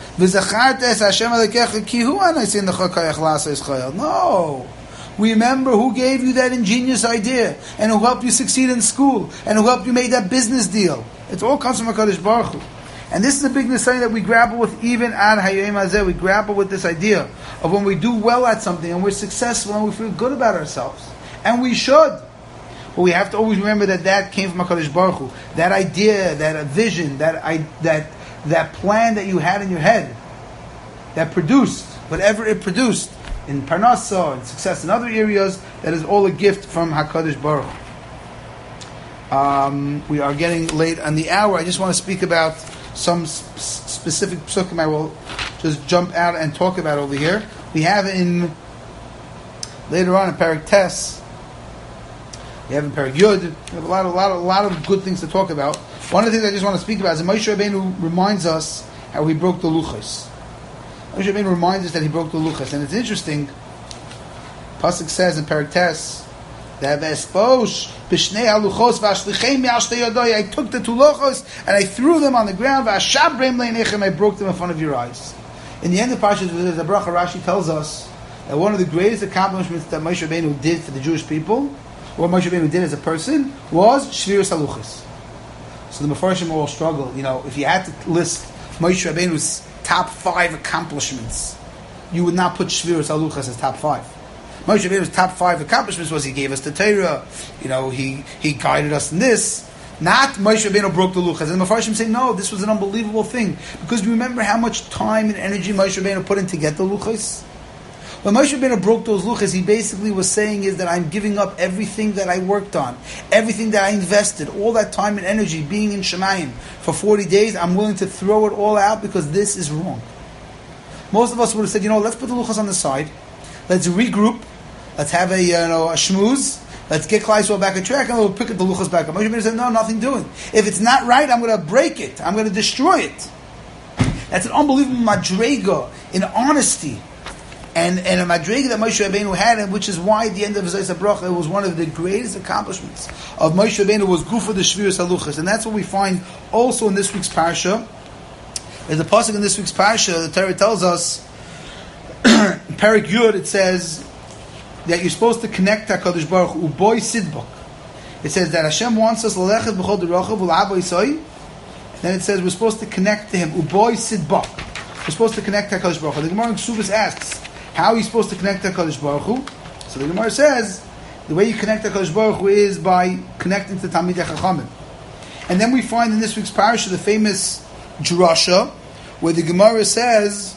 No. Remember who gave you that ingenious idea, and who helped you succeed in school, and who helped you make that business deal. It all comes from HaKadosh Baruch Hu. And this is a big nisayon that we grapple with even ad hayom hazeh. We grapple with this idea of when we do well at something, and we're successful, and we feel good about ourselves. And we should. But we have to always remember that came from HaKadosh Baruch Hu. That idea, that vision, that plan that you had in your head, that produced, whatever it produced, in Parnassah, and success in other areas, that is all a gift from HaKadosh Baruch Hu. We are getting late on the hour. I just want to speak about some specific psukim I will just jump out and talk about over here. We have later on in Perek Tes, we have in Perek Yud, we have a lot of good things to talk about. One of the things I just want to speak about is that Moshe Rabbeinu reminds us how he broke the luchos. Moshe Rabbeinu reminds us that he broke the luchos, and it's interesting. Pasuk says in Perek Tes that I took the two luchos and I threw them on the ground. I broke them in front of your eyes. In the end of Parshas the Bracha, Rashi tells us that one of the greatest accomplishments that Moshe Rabbeinu did for the Jewish people, what Moshe Rabbeinu did as a person, was Shviras HaLuchos. So the Mefarshim all struggle. If you had to list Moshe Rabbeinu's top 5 accomplishments, you would not put Shviras HaLuchos as top 5. Moshe Rabbeinu's top 5 accomplishments was he gave us the Torah, he guided us in this. Not Moshe Rabbeinu broke the luchos. And the Mefarshim say, no, this was an unbelievable thing. Because remember how much time and energy Moshe Rabbeinu put in to get the luchos? When Moshe Rabbeinu broke those luchos, he basically was saying is that I'm giving up everything that I worked on, everything that I invested, all that time and energy being in Shemayim for 40 days, I'm willing to throw it all out because this is wrong. Most of us would have said, let's put the luchos on the side, let's regroup, let's have a shmooze, let's get Klal Yisrael back on track, and we'll pick the luchos back up. Moshe Rabbeinu said, no, nothing doing. If it's not right, I'm going to break it. I'm going to destroy it. That's an unbelievable madrega in honesty. And a madrega that Moshe Rabbeinu had, and which is why at the end of Zayis HaBracha, it was one of the greatest accomplishments of Moshe Rabbeinu was Gufa the Shviras HaLuchos. And that's what we find also in this week's Parsha. There's a pasuk in this week's Parsha, the Torah tells us, Perek Yud, it says, that you're supposed to connect to HaKadosh Baruch Hu, Uboy Sidbok. It says that Hashem wants us l'lechet b'chol d'rochav u'l'abo yisoi. Then it says we're supposed to connect to Him, Uboy Sidbok. We're supposed to connect to HaKadosh Baruch Hu. The Gemara in Ksubas asks, how are you supposed to connect to HaKadosh Baruch Hu? So the Gemara says, the way you connect to HaKadosh Baruch Hu is by connecting to Talmidei Chachamim. And then we find in this week's parasha the famous drasha, where the Gemara says,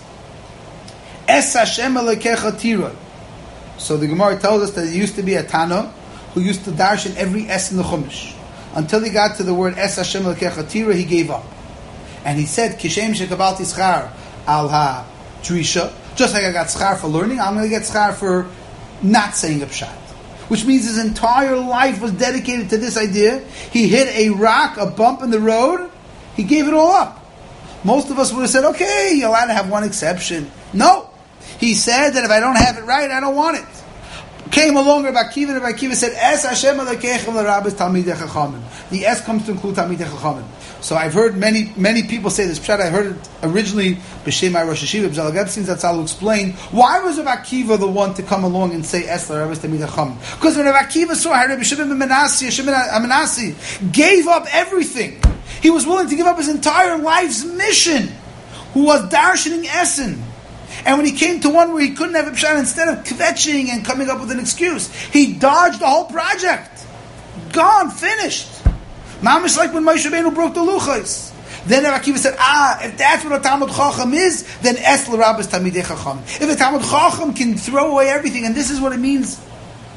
Es Hashem Elokecha Tirah. So the Gemara tells us that there used to be a Tana who used to darshan every S in the Chumash. Until he got to the word Es Hashem Elokecha Tirah, he gave up. And he said, Kishem shekabalti schar al ha-drisha. Just like I got schar for learning, I'm going to get schar for not saying a pshat. Which means his entire life was dedicated to this idea. He hit a rock, a bump in the road, he gave it all up. Most of us would have said, okay, you're allowed to have one exception. No. He said that if I don't have it right, I don't want it. Came along Rabbi Akiva, and Rabbi Akiva said, Es Hashem Elokeichem l'Rabbis Talmidei Chachamim. The Es comes to include Talmidei Chachamim. So I've heard many people say this pshat. I heard it originally b'Shem Rosh Hashiva, B'Zalog Epstein Zatzal will explain why was Rabbi Akiva the one to come along and say Es l'Rabbis Talmidei Chachamim? Because when Rabbi Akiva saw how Rabbi Shimon ben Menashe gave up everything, he was willing to give up his entire life's mission, who was darshaning Essen. And when he came to one where he couldn't have a pshat, instead of kvetching and coming up with an excuse, he dodged the whole project. Gone, finished. Mamish like when Moshe Rabbeinu broke the luchos. Then Rabbi Akiva said, if that's what a Talmud Chacham is, then Es l'Rabbis Talmidei Chacham. If a Talmud Chacham can throw away everything, and this is what it means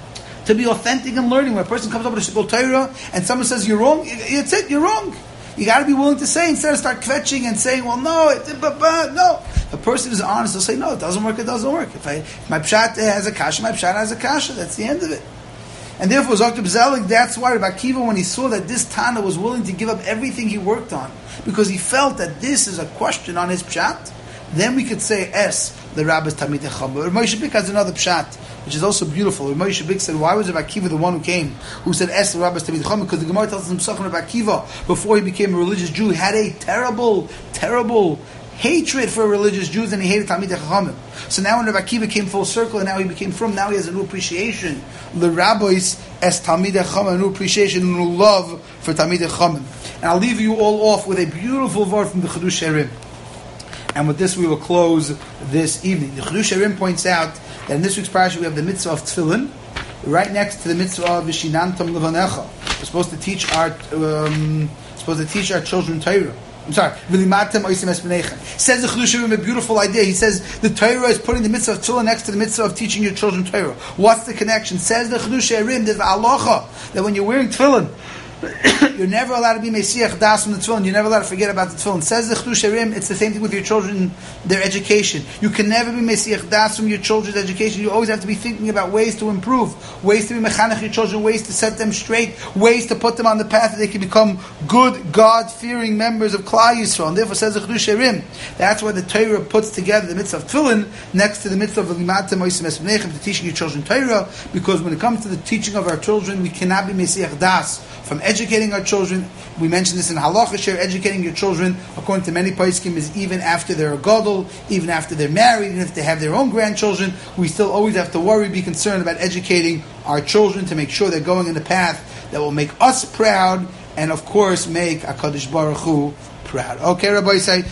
To be authentic in learning. When a person comes over to Shibboleth Torah and someone says you're wrong, it's it, you're wrong. You got to be willing to say, instead of start kvetching and saying, well, no, no. If a person is honest, they'll say, no, it doesn't work, it doesn't work. If my pshat has a kasha, my pshat has a kasha. That's the end of it. And therefore, Dr. Bzelik, that's why Rabbi Akiva, when he saw that this Tana was willing to give up everything he worked on, because he felt that this is a question on his pshat, then we could say, the Rabbis Talmidei Chacham. But Moshe Bik has another pshat, which is also beautiful. Moshe Bik said, why was Rabbi Akiva the one who came, who said, the Rabbis Talmidei Chacham? Because the Gemara tells us himself, Rabbi Akiva, before he became a religious Jew, had a terrible, terrible hatred for religious Jews, and he hated Talmidei Chachamim. So now when Rabbi Akiva came full circle, and now he became from, now he has a new appreciation. The rabbis as Talmidei Chachamim, a new appreciation, a new love for Talmidei Chachamim. And I'll leave you all off with a beautiful word from the Chidush Harim. And with this we will close this evening. The Chidush Harim points out that in this week's parasha we have the mitzvah of tefillin, right next to the mitzvah of Vishinantam Levanecha. We're supposed to teach our children Torah. I'm sorry. Says the Chidush Harim a beautiful idea. He says the Torah is putting the mitzvah of tefillin next to the mitzvah of teaching your children Torah. What's the connection? Says the Chidush Harim, there's the halacha that when you're wearing tefillin, you're never allowed to be Mesiach Das from the tefillin. You're never allowed to forget about the tefillin. Says the Chidush Harim, it's the same thing with your children, their education. You can never be Mesiach Das from your children's education. You always have to be thinking about ways to improve, ways to be mechanech your children, ways to set them straight, ways to put them on the path that they can become good, God-fearing members of Klal Yisrael. And therefore, says the Chidush Harim, that's why the Torah puts together the mitzvah of tefillin next to the mitzvah of V'limatem Oisim Es B'nechem, to teaching your children Torah, because when it comes to the teaching of our children, we cannot be Mesiach Das from educating our children. We mentioned this in Halacha Share. Educating your children, according to many poskim, is even after they're a gadol, even after they're married, even if they have their own grandchildren. We still always have to worry, be concerned about educating our children to make sure they're going in the path that will make us proud, and of course make HaKadosh Baruch Hu proud. Okay, Rabbi say.